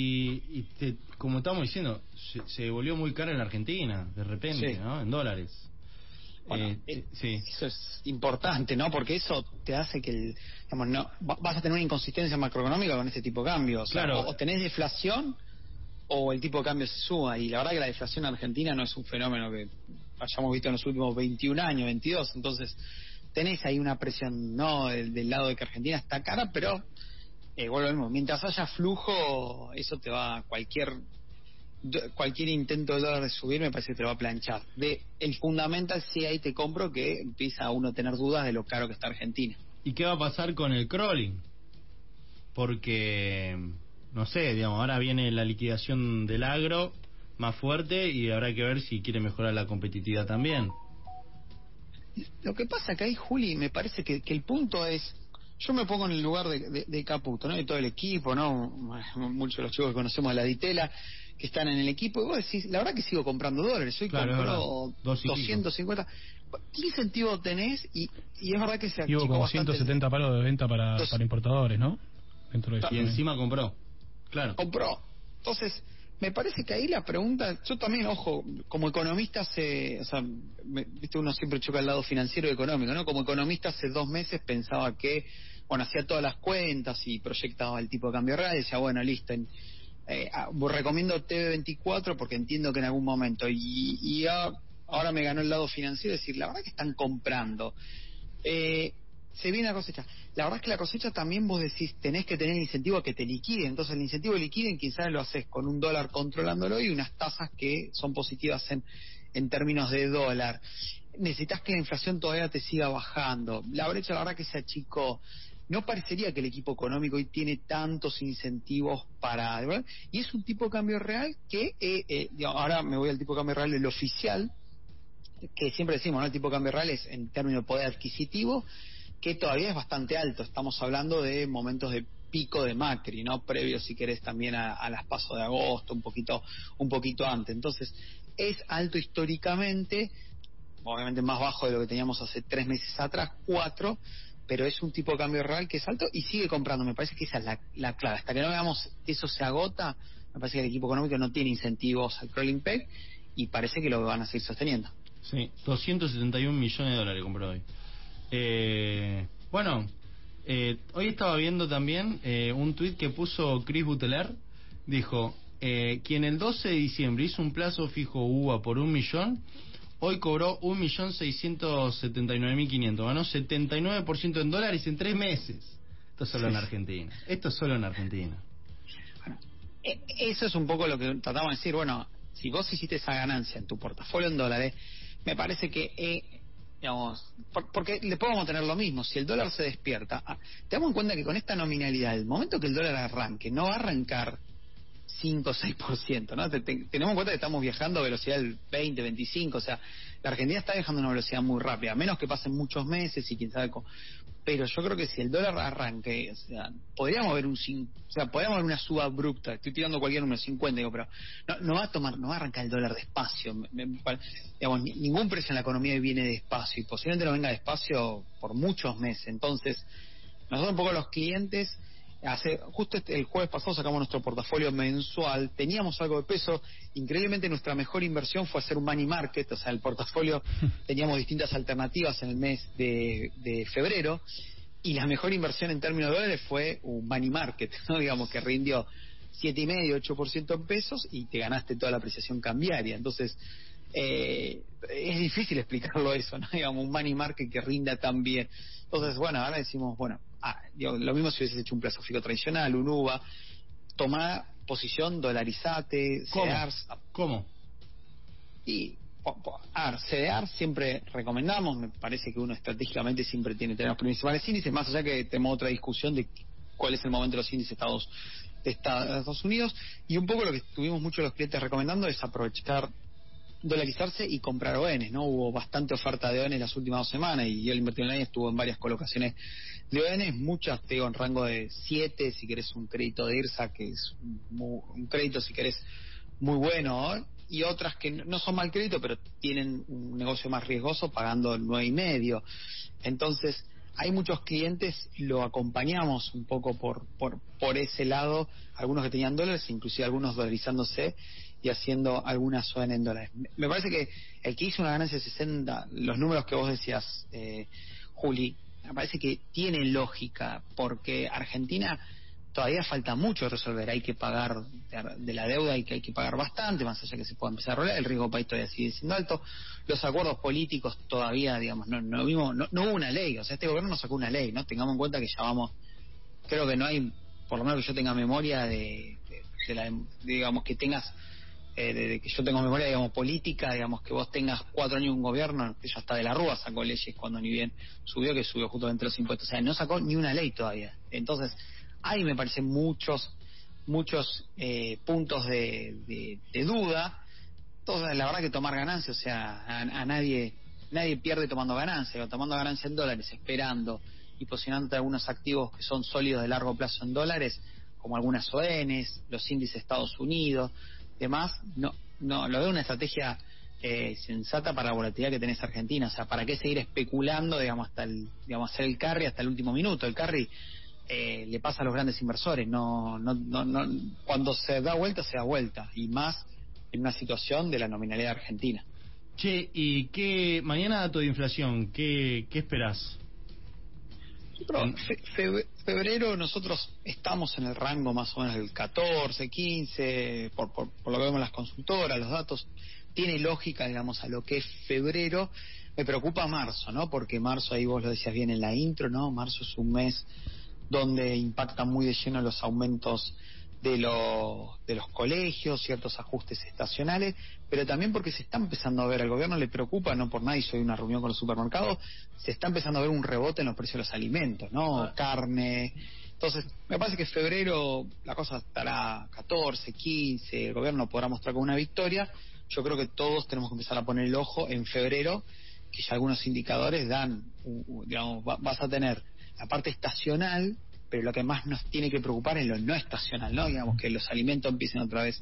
como estamos diciendo, se volvió muy cara en Argentina, de repente, Sí. ¿no? En dólares. Bueno, sí. Eso es importante, ¿no? Porque eso te hace que digamos, no vas a tener una inconsistencia macroeconómica con este tipo de cambios. O sea, Claro. o tenés deflación o el tipo de cambio se suba. Y la verdad que la deflación en Argentina no es un fenómeno que hayamos visto en los últimos 21 años, 22. Entonces, tenés ahí una presión, ¿no? Del lado de que Argentina está cara, pero vuelvo al mismo. Mientras haya flujo, eso te va cualquier intento del dólar de subir me parece que te lo va a planchar. El fundamental sí ahí te compro que empieza uno a tener dudas de lo caro que está Argentina. ¿Y qué va a pasar con el crawling? Porque, no sé, digamos, ahora viene la liquidación del agro más fuerte y habrá que ver si quiere mejorar la competitividad también. Lo que pasa que ahí, Juli, me parece que el punto es, yo me pongo en el lugar de Caputo, ¿no? De todo el equipo, ¿no? Muchos de los chicos que conocemos a la Ditela, que están en el equipo, y vos decís, la verdad que sigo comprando dólares, hoy compro 250. ¿Qué incentivo tenés? Y es verdad que se Hubo achicó como bastante 170 palos de venta para importadores, ¿no? Dentro de eso. Y encima compró. Claro. Compró. Entonces, me parece que ahí la pregunta, yo también, ojo, como economista viste, uno siempre choca el lado financiero y económico, ¿no? Como economista hace 2 meses pensaba que, bueno, hacía todas las cuentas y proyectaba el tipo de cambio real y decía, bueno, listo, recomiendo TV24 porque entiendo que en algún momento, y ahora me ganó el lado financiero, es decir, la verdad que están comprando. Se viene la cosecha. La verdad es que la cosecha también vos decís, tenés que tener incentivo a que te liquiden. Entonces el incentivo de liquiden quizás lo haces con un dólar controlándolo y unas tasas que son positivas en términos de dólar. Necesitas que la inflación todavía te siga bajando. La brecha, la verdad que se achicó. No parecería que el equipo económico hoy tiene tantos incentivos para... ¿verdad? Y es un tipo de cambio real que, ahora me voy al tipo de cambio real, el oficial, que siempre decimos, ¿no? El tipo de cambio real es en términos de poder adquisitivo, que todavía es bastante alto. Estamos hablando de momentos de pico de Macri, ¿no? Previo, si querés, también a las PASO de agosto, un poquito antes. Entonces, es alto históricamente, obviamente más bajo de lo que teníamos hace 3 meses atrás, 4, pero es un tipo de cambio real que es alto y sigue comprando. Me parece que esa es la clave. Hasta que no veamos que eso se agota, me parece que el equipo económico no tiene incentivos al crawling peg y parece que lo van a seguir sosteniendo. Sí, 271 millones de dólares compró hoy. Hoy estaba viendo también un tuit que puso Chris Buteler. Dijo, quien el 12 de diciembre hizo un plazo fijo UVA por 1 millón, hoy cobró 1.679.500. Ganó 79% en dólares en 3 meses. Esto es solo en Argentina. Bueno, eso es un poco lo que tratamos de decir. Bueno, si vos hiciste esa ganancia en tu portafolio en dólares, me parece que porque le podemos tener lo mismo. Si el dólar se despierta, te damos en cuenta que con esta nominalidad, el momento que el dólar arranque, no va a arrancar 5 o 6%, ¿no? Tenemos en cuenta que estamos viajando a velocidad del 20, 25, o sea, la Argentina está viajando a una velocidad muy rápida, a menos que pasen muchos meses y quién sabe pero yo creo que si el dólar arranque, o sea, podríamos ver podríamos ver una suba abrupta. Estoy tirando cualquier número, 50, digo, pero no va a arrancar el dólar despacio. Digamos, ningún precio en la economía viene despacio y posiblemente no venga despacio por muchos meses. Entonces, nosotros un poco los clientes, justo el jueves pasado sacamos nuestro portafolio mensual, teníamos algo de peso, increíblemente nuestra mejor inversión fue hacer un money market, o sea, el portafolio teníamos distintas alternativas en el mes de febrero, y la mejor inversión en términos de dólares fue un money market, ¿no? Digamos que rindió 7,5-8% en pesos y te ganaste toda la apreciación cambiaria. Entonces, es difícil explicarlo eso, ¿no? Digamos, un money market que rinda tan bien. Entonces, bueno, ahora decimos, bueno, lo mismo si hubieses hecho un plazo fijo tradicional, un UVA, tomar posición, dolarizate, CEDARS. ¿Cómo? Y CEDAR siempre recomendamos, me parece que uno estratégicamente siempre tiene que tener los principales índices, más allá que tenemos otra discusión de cuál es el momento de los índices de Estados Unidos, y un poco lo que tuvimos muchos los clientes recomendando es aprovechar, dolarizarse y comprar ONs, ¿no? Hubo bastante oferta de ONs las últimas 2 semanas y el Invertir Online estuvo en varias colocaciones de ONs, muchas te digo en rango de 7, si querés un crédito de IRSA, que es un crédito si querés muy bueno, ¿no? Y otras que no son mal crédito, pero tienen un negocio más riesgoso pagando el 9,5. Entonces, hay muchos clientes, lo acompañamos un poco por ese lado, algunos que tenían dólares, inclusive algunos dolarizándose y haciendo algunas ON en dólares. Me parece que el que hizo una ganancia de 60, los números que vos decías, Juli, me parece que tiene lógica, porque Argentina todavía falta mucho resolver, hay que pagar de la deuda, hay que pagar bastante, más allá que se pueda empezar a rolar, el riesgo país todavía sigue siendo alto, los acuerdos políticos todavía, digamos, no hubo una ley, o sea, este gobierno no sacó una ley, ¿no? Tengamos en cuenta que ya vamos, creo que no hay, por lo menos que yo tenga memoria digamos, que tengas, de que yo tengo memoria, digamos, política, digamos, que vos tengas 4 años en un gobierno, que ya está de la Rúa, sacó leyes cuando ni bien subió justamente los impuestos, o sea, no sacó ni una ley todavía. Entonces, hay, me parece, muchos puntos de duda. Entonces, la verdad que tomar ganancias, o sea, a nadie pierde tomando ganancias, o tomando ganancias en dólares, esperando y posicionándote algunos activos que son sólidos de largo plazo en dólares, como algunas ONs, los índices de Estados Unidos, demás, no lo veo una estrategia sensata para la volatilidad que tenés Argentina. O sea, ¿para qué seguir especulando, digamos, hacer el carry hasta el último minuto? El carry le pasa a los grandes inversores, cuando se da vuelta, y más en una situación de la nominalidad argentina. Che, ¿y qué mañana dato de inflación? ¿Qué esperás? Febrero nosotros estamos en el rango más o menos del 14, 15, por lo que vemos las consultoras, los datos, tiene lógica, digamos, a lo que es febrero. Me preocupa marzo, ¿no? Porque marzo, ahí vos lo decías bien en la intro, ¿no? Marzo es un mes donde impactan muy de lleno los aumentos de los colegios, ciertos ajustes estacionales, pero también porque se está empezando a ver, al gobierno le preocupa, no por nada hizo una reunión con los supermercados, se está empezando a ver un rebote en los precios de los alimentos, ¿no? Carne. Entonces, me parece que febrero la cosa estará 14, 15, el gobierno podrá mostrar como una victoria. Yo creo que todos tenemos que empezar a poner el ojo en febrero, que ya algunos indicadores dan, digamos, vas a tener la parte estacional, pero lo que más nos tiene que preocupar es lo no estacional, ¿no? Digamos, que los alimentos empiecen otra vez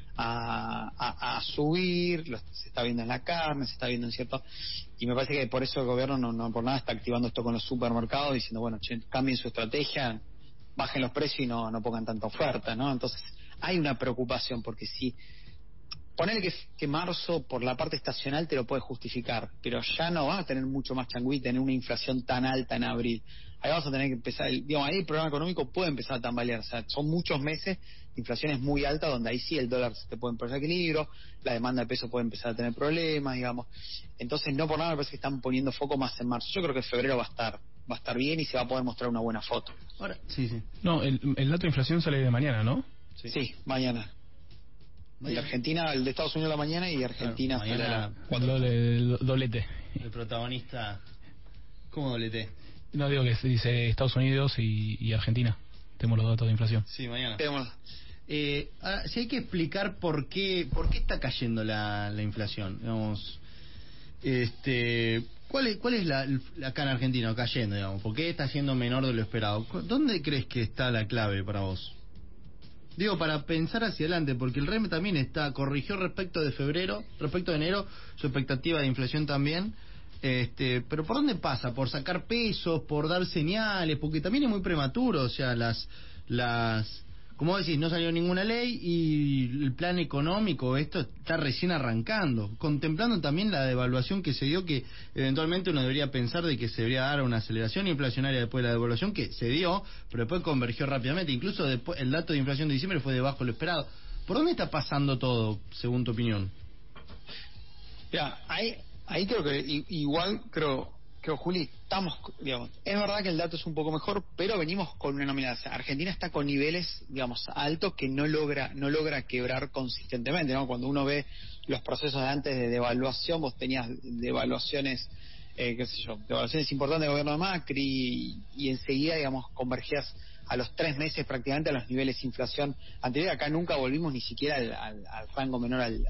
a subir, se está viendo en la carne, se está viendo en cierto... Y me parece que por eso el gobierno no por nada está activando esto con los supermercados, diciendo, bueno, cambien su estrategia, bajen los precios y no pongan tanta oferta, ¿no? Entonces, hay una preocupación, porque si... Ponele que marzo, por la parte estacional, te lo puede justificar, pero ya no vas a tener mucho más changüí, tener una inflación tan alta en abril. Ahí vas a tener que empezar, ahí el programa económico puede empezar a tambalear. O sea, son muchos meses, la inflación es muy alta, donde ahí sí el dólar se te puede empezar a equilibrio, la demanda de peso puede empezar a tener problemas, digamos. Entonces, no por nada me parece que están poniendo foco más en marzo. Yo creo que febrero va a estar bien y se va a poder mostrar una buena foto. Ahora, sí. No, el dato de inflación sale de mañana, ¿no? Sí, mañana. De Argentina, el de Estados Unidos a la mañana y Argentina mañana, doblete. El protagonista, ¿cómo doblete? No, digo que se dice Estados Unidos y Argentina. Tenemos los datos de inflación. Sí, mañana. Ahora, si hay que explicar por qué está cayendo la inflación, digamos, ¿Cuál es acá en Argentina, cayendo, digamos? ¿Por qué está siendo menor de lo esperado? ¿Dónde crees que está la clave para vos? Digo, para pensar hacia adelante, porque el REM también corrigió respecto de enero, su expectativa de inflación también. Pero ¿por dónde pasa? ¿Por sacar pesos? ¿Por dar señales? Porque también es muy prematuro, o sea, como decís, no salió ninguna ley y el plan económico, esto está recién arrancando, contemplando también la devaluación que se dio, que eventualmente uno debería pensar de que se debería dar una aceleración inflacionaria después de la devaluación, que se dio, pero después convergió rápidamente, incluso después, el dato de inflación de diciembre fue debajo de lo esperado. ¿Por dónde está pasando todo, según tu opinión? Ya, ahí creo que Juli, digamos, es verdad que el dato es un poco mejor, pero venimos con una nominal. O sea, Argentina está con niveles, digamos, altos que no logra quebrar consistentemente, ¿no? Cuando uno ve los procesos de antes de devaluación, vos tenías devaluaciones, devaluaciones importantes del gobierno de Macri y enseguida, digamos, convergías a los 3 meses prácticamente a los niveles de inflación anterior. Acá nunca volvimos ni siquiera al rango menor al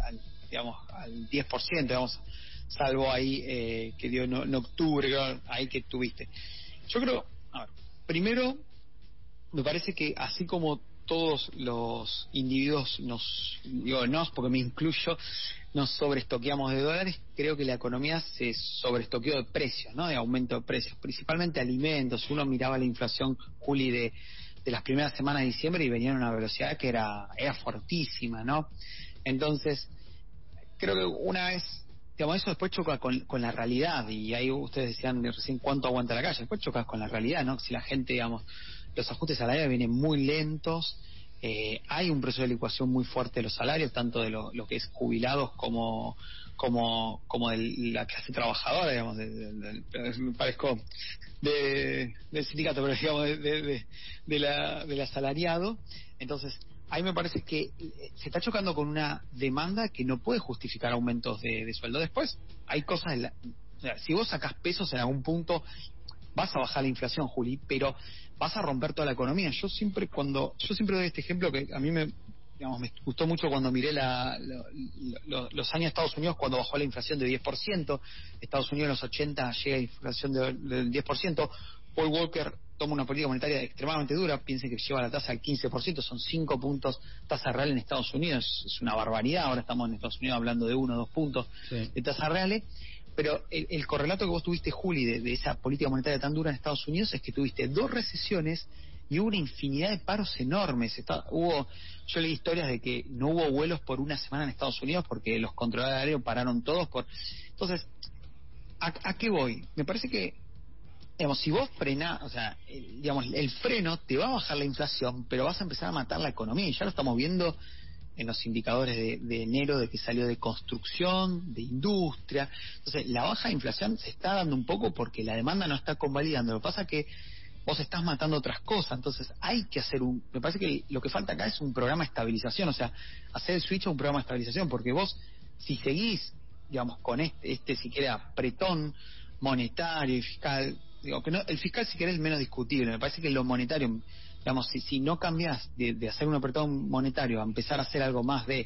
10%, digamos, salvo ahí que dio en octubre, ahí que tuviste. Yo creo, primero, me parece que así como todos los individuos porque me incluyo, nos sobreestoqueamos de dólares, creo que la economía se sobreestoqueó de precios, ¿no? De aumento de precios, principalmente alimentos. Uno miraba la inflación, Juli, de las primeras semanas de diciembre y venía a una velocidad que era fortísima, ¿no? Entonces, creo que una vez, digamos, eso después choca con la realidad, y ahí ustedes decían recién cuánto aguanta la calle, después chocas con la realidad, ¿no? Si la gente, digamos, los ajustes salariales vienen muy lentos, hay un proceso de licuación muy fuerte de los salarios, tanto de lo que es jubilados como de la clase trabajadora, digamos, me parezco del sindicato, pero digamos del asalariado. Entonces, ahí me parece que se está chocando con una demanda que no puede justificar aumentos de sueldo. Después, hay cosas o sea, si vos sacás pesos en algún punto, vas a bajar la inflación, Juli, pero vas a romper toda la economía. Yo siempre doy este ejemplo que a mí me gustó mucho cuando miré los años de Estados Unidos, cuando bajó la inflación de 10%. Estados Unidos en los 80 llega a inflación del 10%. Paul Walker toma una política monetaria extremadamente dura, piensen que lleva la tasa al 15%, son 5 puntos tasa real en Estados Unidos, es una barbaridad. Ahora estamos en Estados Unidos hablando de 1 o 2 puntos de tasa reales. Pero el correlato que vos tuviste, Juli, de esa política monetaria tan dura en Estados Unidos, es que tuviste 2 recesiones y hubo una infinidad de paros enormes. Yo leí historias de que no hubo vuelos por una semana en Estados Unidos porque los controladores aéreos pararon todos. Entonces, ¿a qué voy? Me parece que, digamos, si vos frenás, o sea, el freno te va a bajar la inflación, pero vas a empezar a matar la economía, y ya lo estamos viendo en los indicadores de enero, de que salió de construcción, de industria. Entonces, la baja de inflación se está dando un poco porque la demanda no está convalidando. Lo que pasa es que vos estás matando otras cosas. Entonces, hay que hacer me parece que lo que falta acá es un programa de estabilización, o sea, hacer el switch a un programa de estabilización, porque vos, si seguís, digamos, con este siquiera apretón monetario y fiscal, digo que no, el fiscal si querés es menos discutible, me parece que lo monetario, digamos, si no cambias de hacer un apretón monetario a empezar a hacer algo más de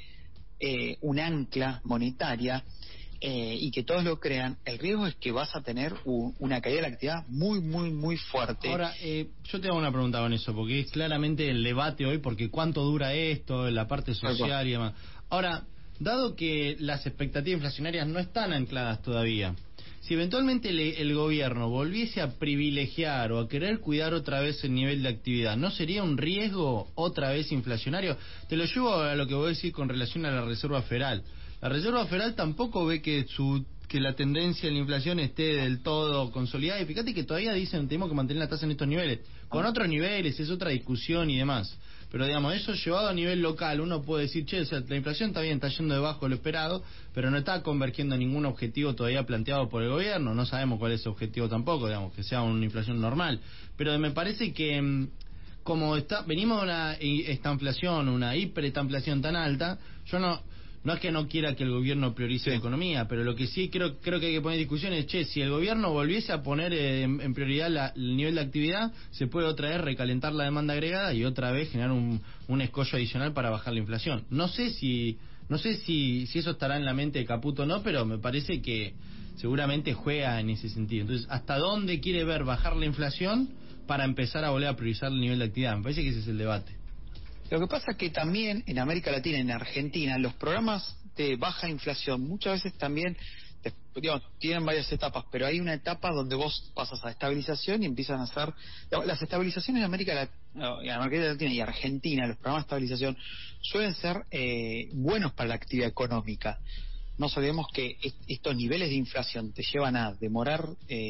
un ancla monetaria, y que todos lo crean, el riesgo es que vas a tener una caída de la actividad muy, muy, muy fuerte. Ahora, yo te hago una pregunta con eso, porque es claramente el debate hoy, porque cuánto dura esto, la parte social y demás. Ahora, dado que las expectativas inflacionarias no están ancladas todavía, si eventualmente el gobierno volviese a privilegiar o a querer cuidar otra vez el nivel de actividad, ¿no sería un riesgo otra vez inflacionario? Te lo llevo a lo que voy a decir con relación a la Reserva Federal. La Reserva Federal tampoco ve que la tendencia en la inflación esté del todo consolidada, y fíjate que todavía dicen tenemos que mantener la tasa en estos niveles. Con otros niveles es otra discusión y demás. Pero digamos, eso llevado a nivel local, uno puede decir, o sea, la inflación está bien, está yendo debajo de lo esperado, pero no está convergiendo en ningún objetivo todavía planteado por el gobierno. No sabemos cuál es el objetivo tampoco, digamos, que sea una inflación normal. Pero me parece que como venimos de esta inflación, una hiperestanflación tan alta, yo no es que no quiera que el gobierno priorice la economía, pero lo que sí creo que hay que poner en discusión es, si el gobierno volviese a poner en prioridad el nivel de actividad, se puede otra vez recalentar la demanda agregada y otra vez generar un escollo adicional para bajar la inflación. No sé si eso estará en la mente de Caputo o no, pero me parece que seguramente juega en ese sentido. Entonces, ¿hasta dónde quiere ver bajar la inflación para empezar a volver a priorizar el nivel de actividad? Me parece que ese es el debate. Lo que pasa es que también en América Latina, en Argentina, los programas de baja inflación muchas veces también tienen varias etapas, pero hay una etapa donde vos pasas a estabilización y empiezan a hacer las estabilizaciones en América Latina y Argentina. Los programas de estabilización suelen ser buenos para la actividad económica. No nos olvidemos que estos niveles de inflación te llevan a demorar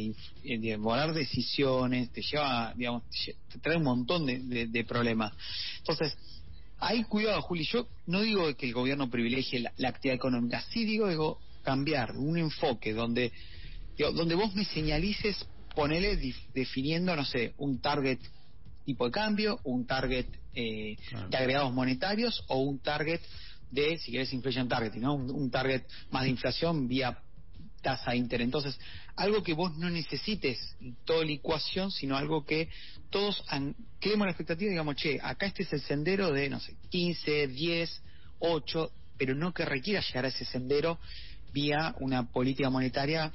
decisiones, te trae un montón de problemas. Entonces, hay cuidado, Juli. Yo no digo que el gobierno privilegie la actividad económica, sí digo cambiar un enfoque donde vos me señalices, ponele definiendo, no sé, un target tipo de cambio, un target de agregados monetarios o un target de, si querés, inflation targeting, ¿no? Un target más de inflación vía tasa de interés. Entonces, algo que vos no necesites toda la ecuación, sino algo que todos anclemos la expectativa y digamos, che, acá este es el sendero de, no sé, 15, 10, 8, pero no que requiera llegar a ese sendero vía una política monetaria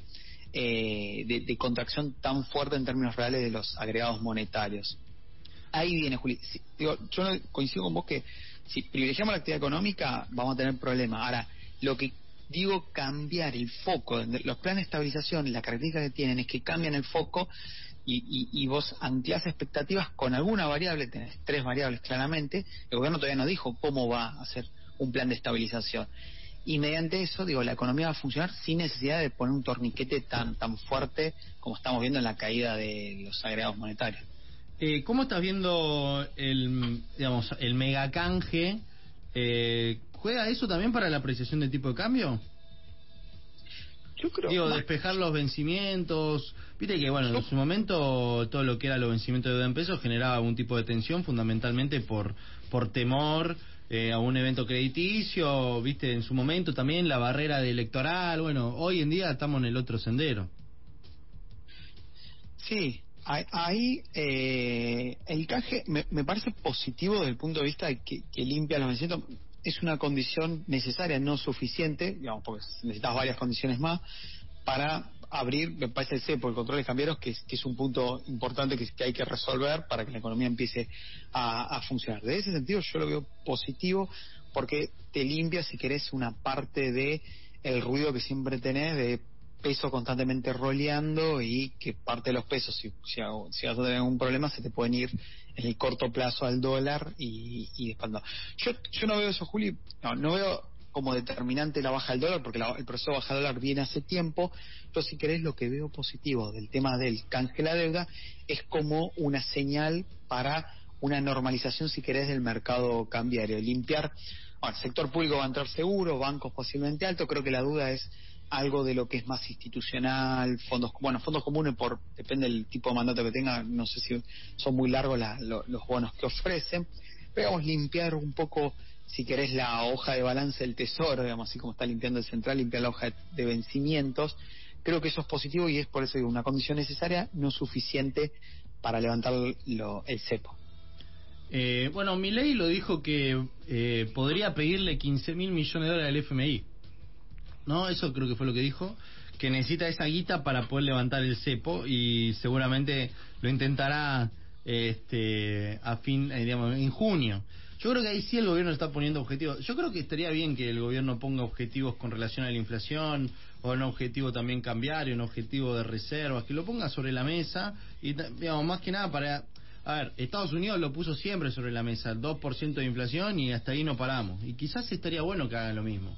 de contracción tan fuerte en términos reales de los agregados monetarios. Ahí viene, Juli. Yo no coincido con vos que si privilegiamos la actividad económica vamos a tener problemas. Ahora, lo que digo, cambiar el foco. Los planes de estabilización, la característica que tienen es que cambian el foco y vos anclás expectativas con alguna variable, tenés 3 variables claramente. El gobierno todavía no dijo cómo va a hacer un plan de estabilización. Y mediante eso, la economía va a funcionar sin necesidad de poner un torniquete tan fuerte como estamos viendo en la caída de los agregados monetarios. ¿Cómo estás viendo el megacanje? ¿Juega eso también para la apreciación del tipo de cambio? Yo creo despejar los vencimientos. Viste que, en su momento todo lo que era los vencimientos de deuda en pesos generaba algún tipo de tensión, fundamentalmente por temor a un evento crediticio. Viste, en su momento también la barrera de electoral. Hoy en día estamos en el otro sendero. Sí. Ahí el canje me parece positivo desde el punto de vista de que limpia los vencimientos. Es una condición necesaria, no suficiente, porque necesitas varias condiciones más para abrir, me parece, el cepo, el control de cambiarios, que es un punto importante que hay que resolver para que la economía empiece a funcionar. De ese sentido yo lo veo positivo porque te limpia, si querés, una parte de el ruido que siempre tenés de peso constantemente roleando y que parte de los pesos, si vas a tener algún problema, se te pueden ir en el corto plazo al dólar y después no. Yo no veo eso, Juli, no veo como determinante la baja del dólar, porque el proceso de baja del dólar viene hace tiempo. Yo, si querés, lo que veo positivo del tema del canje de la deuda es como una señal para una normalización, si querés, del mercado cambiario, limpiar. El sector público va a entrar seguro, bancos posiblemente alto. Creo que la duda es algo de lo que es más institucional, fondos comunes, depende del tipo de mandato que tenga, no sé si son muy largos los bonos que ofrecen, pero vamos a limpiar un poco, si querés, la hoja de balance del tesoro, así como está limpiando el central, limpiar la hoja de vencimientos. Creo que eso es positivo y es por eso una condición necesaria, no suficiente para levantar el cepo. Milei lo dijo que podría pedirle 15.000 millones de dólares al FMI. ¿No? Eso creo que fue lo que dijo, que necesita esa guita para poder levantar el cepo y seguramente lo intentará en junio. Yo creo que ahí sí el gobierno está poniendo objetivos. Yo creo que estaría bien que el gobierno ponga objetivos con relación a la inflación, o un objetivo también cambiario, un objetivo de reservas, que lo ponga sobre la mesa y, más que nada para... A ver, Estados Unidos lo puso siempre sobre la mesa, 2% de inflación y hasta ahí no paramos. Y quizás estaría bueno que hagan lo mismo.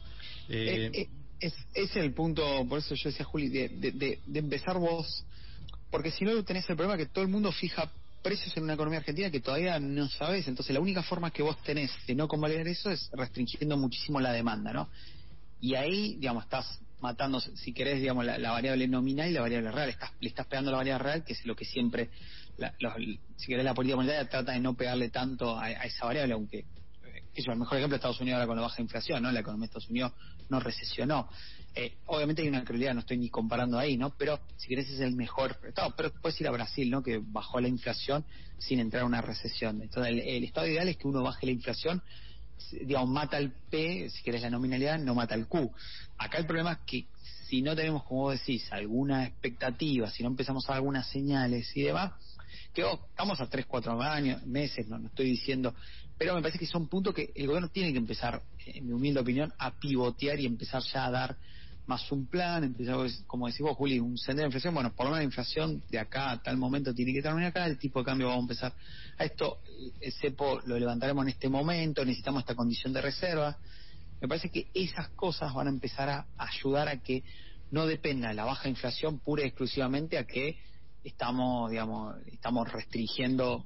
Es el punto, por eso yo decía, Juli, de empezar vos, porque si no tenés el problema que todo el mundo fija precios en una economía argentina que todavía no sabés. Entonces la única forma que vos tenés de no convalidar eso es restringiendo muchísimo la demanda, ¿no? Y ahí, estás matando, si querés, la variable nominal y la variable real. Le estás pegando a la variable real, que es lo que siempre, si querés, la política monetaria trata de no pegarle tanto a esa variable, aunque el mejor ejemplo es Estados Unidos ahora con la baja inflación, ¿no? La economía de Estados Unidos no recesionó. Obviamente hay una credibilidad, no estoy ni comparando ahí, ¿no? Pero si querés es el mejor estado. Pero puedes ir a Brasil, ¿no? Que bajó la inflación sin entrar a una recesión. Entonces el estado ideal es que uno baje la inflación, mata el P, si querés la nominalidad, no mata el Q. Acá el problema es que si no tenemos, como vos decís, alguna expectativa, si no empezamos a dar algunas señales y demás, que estamos a 3-4 meses, no estoy diciendo, pero me parece que son puntos que el gobierno tiene que empezar, en mi humilde opinión, a pivotear y empezar ya a dar más un plan, empezar, como decís vos, Juli, un sendero de inflación. Bueno, por lo menos la inflación de acá a tal momento tiene que terminar acá, el tipo de cambio vamos a empezar a esto, el cepo lo levantaremos en este momento, necesitamos esta condición de reserva. Me parece que esas cosas van a empezar a ayudar a que no dependa la baja inflación pura y exclusivamente a que estamos restringiendo,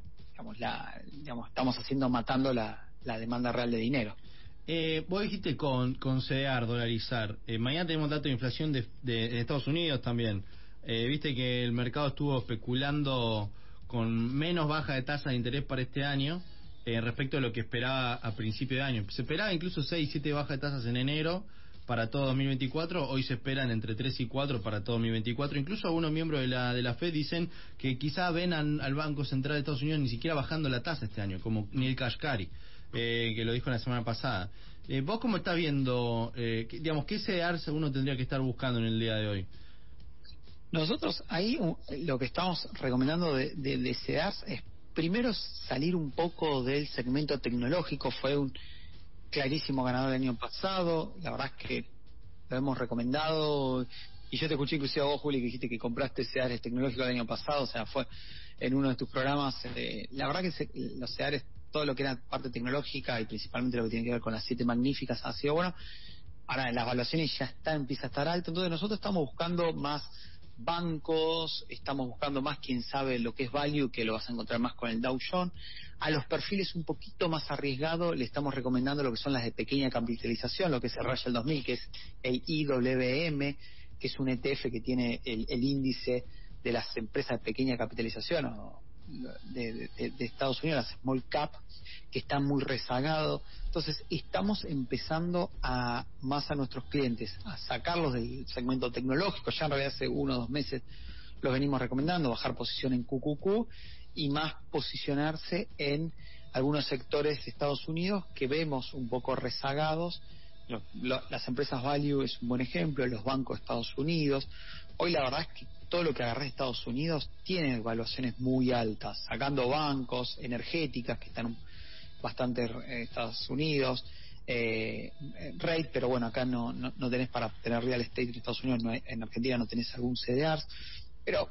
estamos matando la demanda real de dinero. Vos dijiste con CDR, dolarizar. Mañana tenemos datos de inflación de Estados Unidos también. Viste que el mercado estuvo especulando con menos baja de tasa de interés para este año respecto a lo que esperaba a principio de año. Se esperaba incluso 6-7 bajas de tasas en enero para todo 2024, hoy se esperan entre 3 y 4 para todo 2024. Incluso algunos miembros de la FED dicen que quizá ven al Banco Central de Estados Unidos ni siquiera bajando la tasa este año, como Neil Kashkari, que lo dijo la semana pasada. ¿Vos cómo estás viendo, qué CDR uno tendría que estar buscando en el día de hoy? Nosotros ahí lo que estamos recomendando de CDRs es primero salir un poco del segmento tecnológico. Fue un clarísimo ganador el año pasado, la verdad es que lo hemos recomendado, y yo te escuché inclusive a vos, Juli, que dijiste que compraste CDRs tecnológicos el año pasado, o sea, fue en uno de tus programas. La verdad que los CDRs, todo lo que era parte tecnológica y principalmente lo que tiene que ver con las 7 magníficas ha sido bueno. Ahora en las evaluaciones ya empieza a estar alto, entonces nosotros estamos buscando más bancos, estamos buscando más, quién sabe lo que es value, que lo vas a encontrar más con el Dow Jones. A los perfiles un poquito más arriesgados le estamos recomendando lo que son las de pequeña capitalización, lo que es el Russell 2000, que es el IWM, que es un ETF que tiene el índice de las empresas de pequeña capitalización de Estados Unidos, las small cap, que están muy rezagados. Entonces estamos empezando más a nuestros clientes a sacarlos del segmento tecnológico. Ya en realidad hace 1 o 2 meses los venimos recomendando, bajar posición en QQQ y más posicionarse en algunos sectores de Estados Unidos que vemos un poco rezagados. Las empresas value es un buen ejemplo, los bancos de Estados Unidos. Hoy la verdad es que todo lo que agarré de Estados Unidos tiene evaluaciones muy altas, sacando bancos, energéticas que están bastante Estados Unidos, rate, pero bueno, acá no tenés para tener real estate en Estados Unidos, en Argentina no tenés algún CDR, pero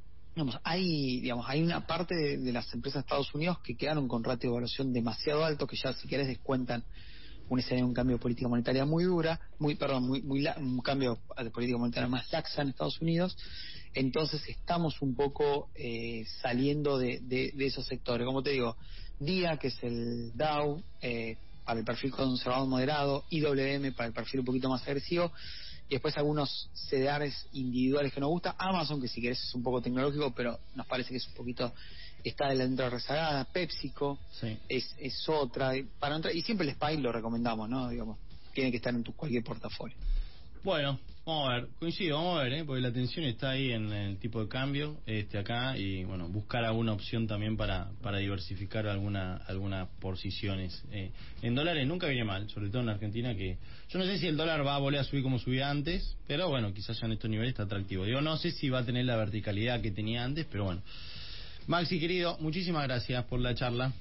hay una parte de las empresas de Estados Unidos que quedaron con ratio de evaluación demasiado alto, que ya si querés descuentan un cambio de política monetaria muy dura, un cambio de política monetaria más laxa en Estados Unidos. Entonces estamos un poco saliendo de esos sectores. Como te digo, DIA, que es el Dow, para el perfil conservador moderado, IWM para el perfil un poquito más agresivo, y después algunos CDRs individuales que nos gusta. Amazon, que si querés es un poco tecnológico, pero nos parece que es un poquito, está dentro rezagada. PepsiCo, sí, es otra, para entrar, y siempre el SPY lo recomendamos, ¿no? Tiene que estar en cualquier portafolio. Bueno, vamos a ver, coincido, vamos a ver, porque la atención está ahí en el tipo de cambio acá, y bueno, buscar alguna opción también para diversificar algunas posiciones. En dólares nunca viene mal, sobre todo en Argentina, que yo no sé si el dólar va a volver a subir como subía antes, pero bueno, quizás ya en estos niveles está atractivo. Yo no sé si va a tener la verticalidad que tenía antes, pero bueno. Maxi, querido, muchísimas gracias por la charla.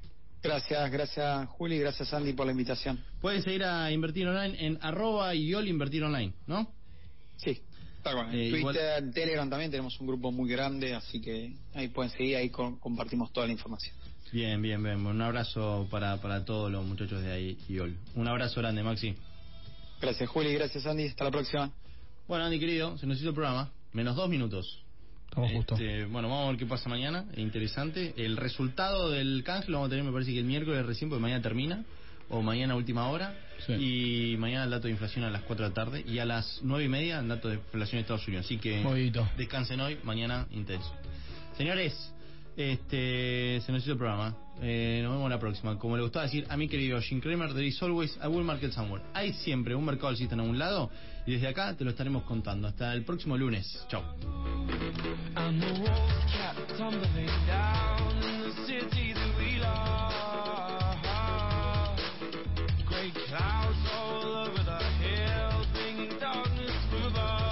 Gracias Juli, gracias Andy por la invitación. Pueden seguir a Invertir Online en @IOL_Invertir_Online, ¿no? Sí, está bueno. En Twitter, en Telegram también tenemos un grupo muy grande, así que ahí pueden seguir, ahí compartimos toda la información. Bien. Un abrazo para todos los muchachos de ahí, IOL. Un abrazo grande, Maxi. Gracias Juli, gracias Andy, hasta la próxima. Bueno, Andy querido, se nos hizo el programa, menos 2 minutos. Estamos justo. Bueno, vamos a ver qué pasa mañana. Interesante. El resultado del canje lo vamos a tener, me parece que el miércoles recién, porque mañana termina, o mañana última hora. Sí. Y mañana el dato de inflación a las 4 de la tarde. Y a las 9:30 el dato de inflación de Estados Unidos. Así que descansen hoy, mañana intenso. Señores, se nos hizo el programa. Nos vemos la próxima. Como le gustaba decir a mi querido Jim Cramer, there is always a bull market somewhere. Hay siempre un mercado alcista en algún lado, y desde acá te lo estaremos contando. Hasta el próximo lunes. Chao. And the walls kept tumbling down in the city that we love. Great clouds all over the hills, bringing darkness from above.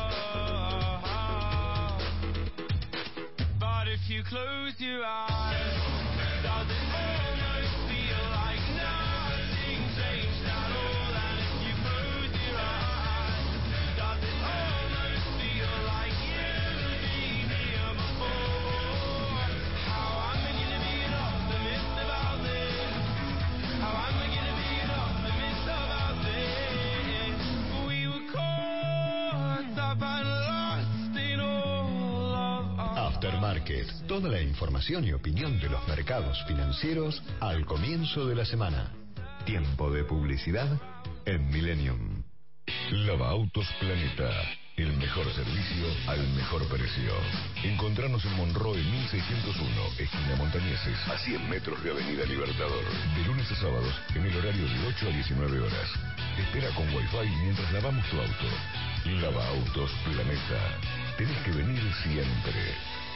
closed your eyes, does it almost feel like nothing changed at all? And if you close your eyes, does it almost feel like you've been here before? How am I gonna be an optimist about this? How am I gonna be an optimist about this? We were caught up and lost in all of our... Aftermarket, toda la información y opinión de los mercados financieros al comienzo de la semana. Tiempo de publicidad en Millennium. Lavaautos Planeta. El mejor servicio al mejor precio. Encontrarnos en Monroe 1601, esquina Montañeses, a 100 metros de Avenida Libertador. De lunes a sábados, en el horario de 8 a 19 horas. Te espera con Wi-Fi mientras lavamos tu auto. Lavaautos Planeta. Tenés que venir siempre.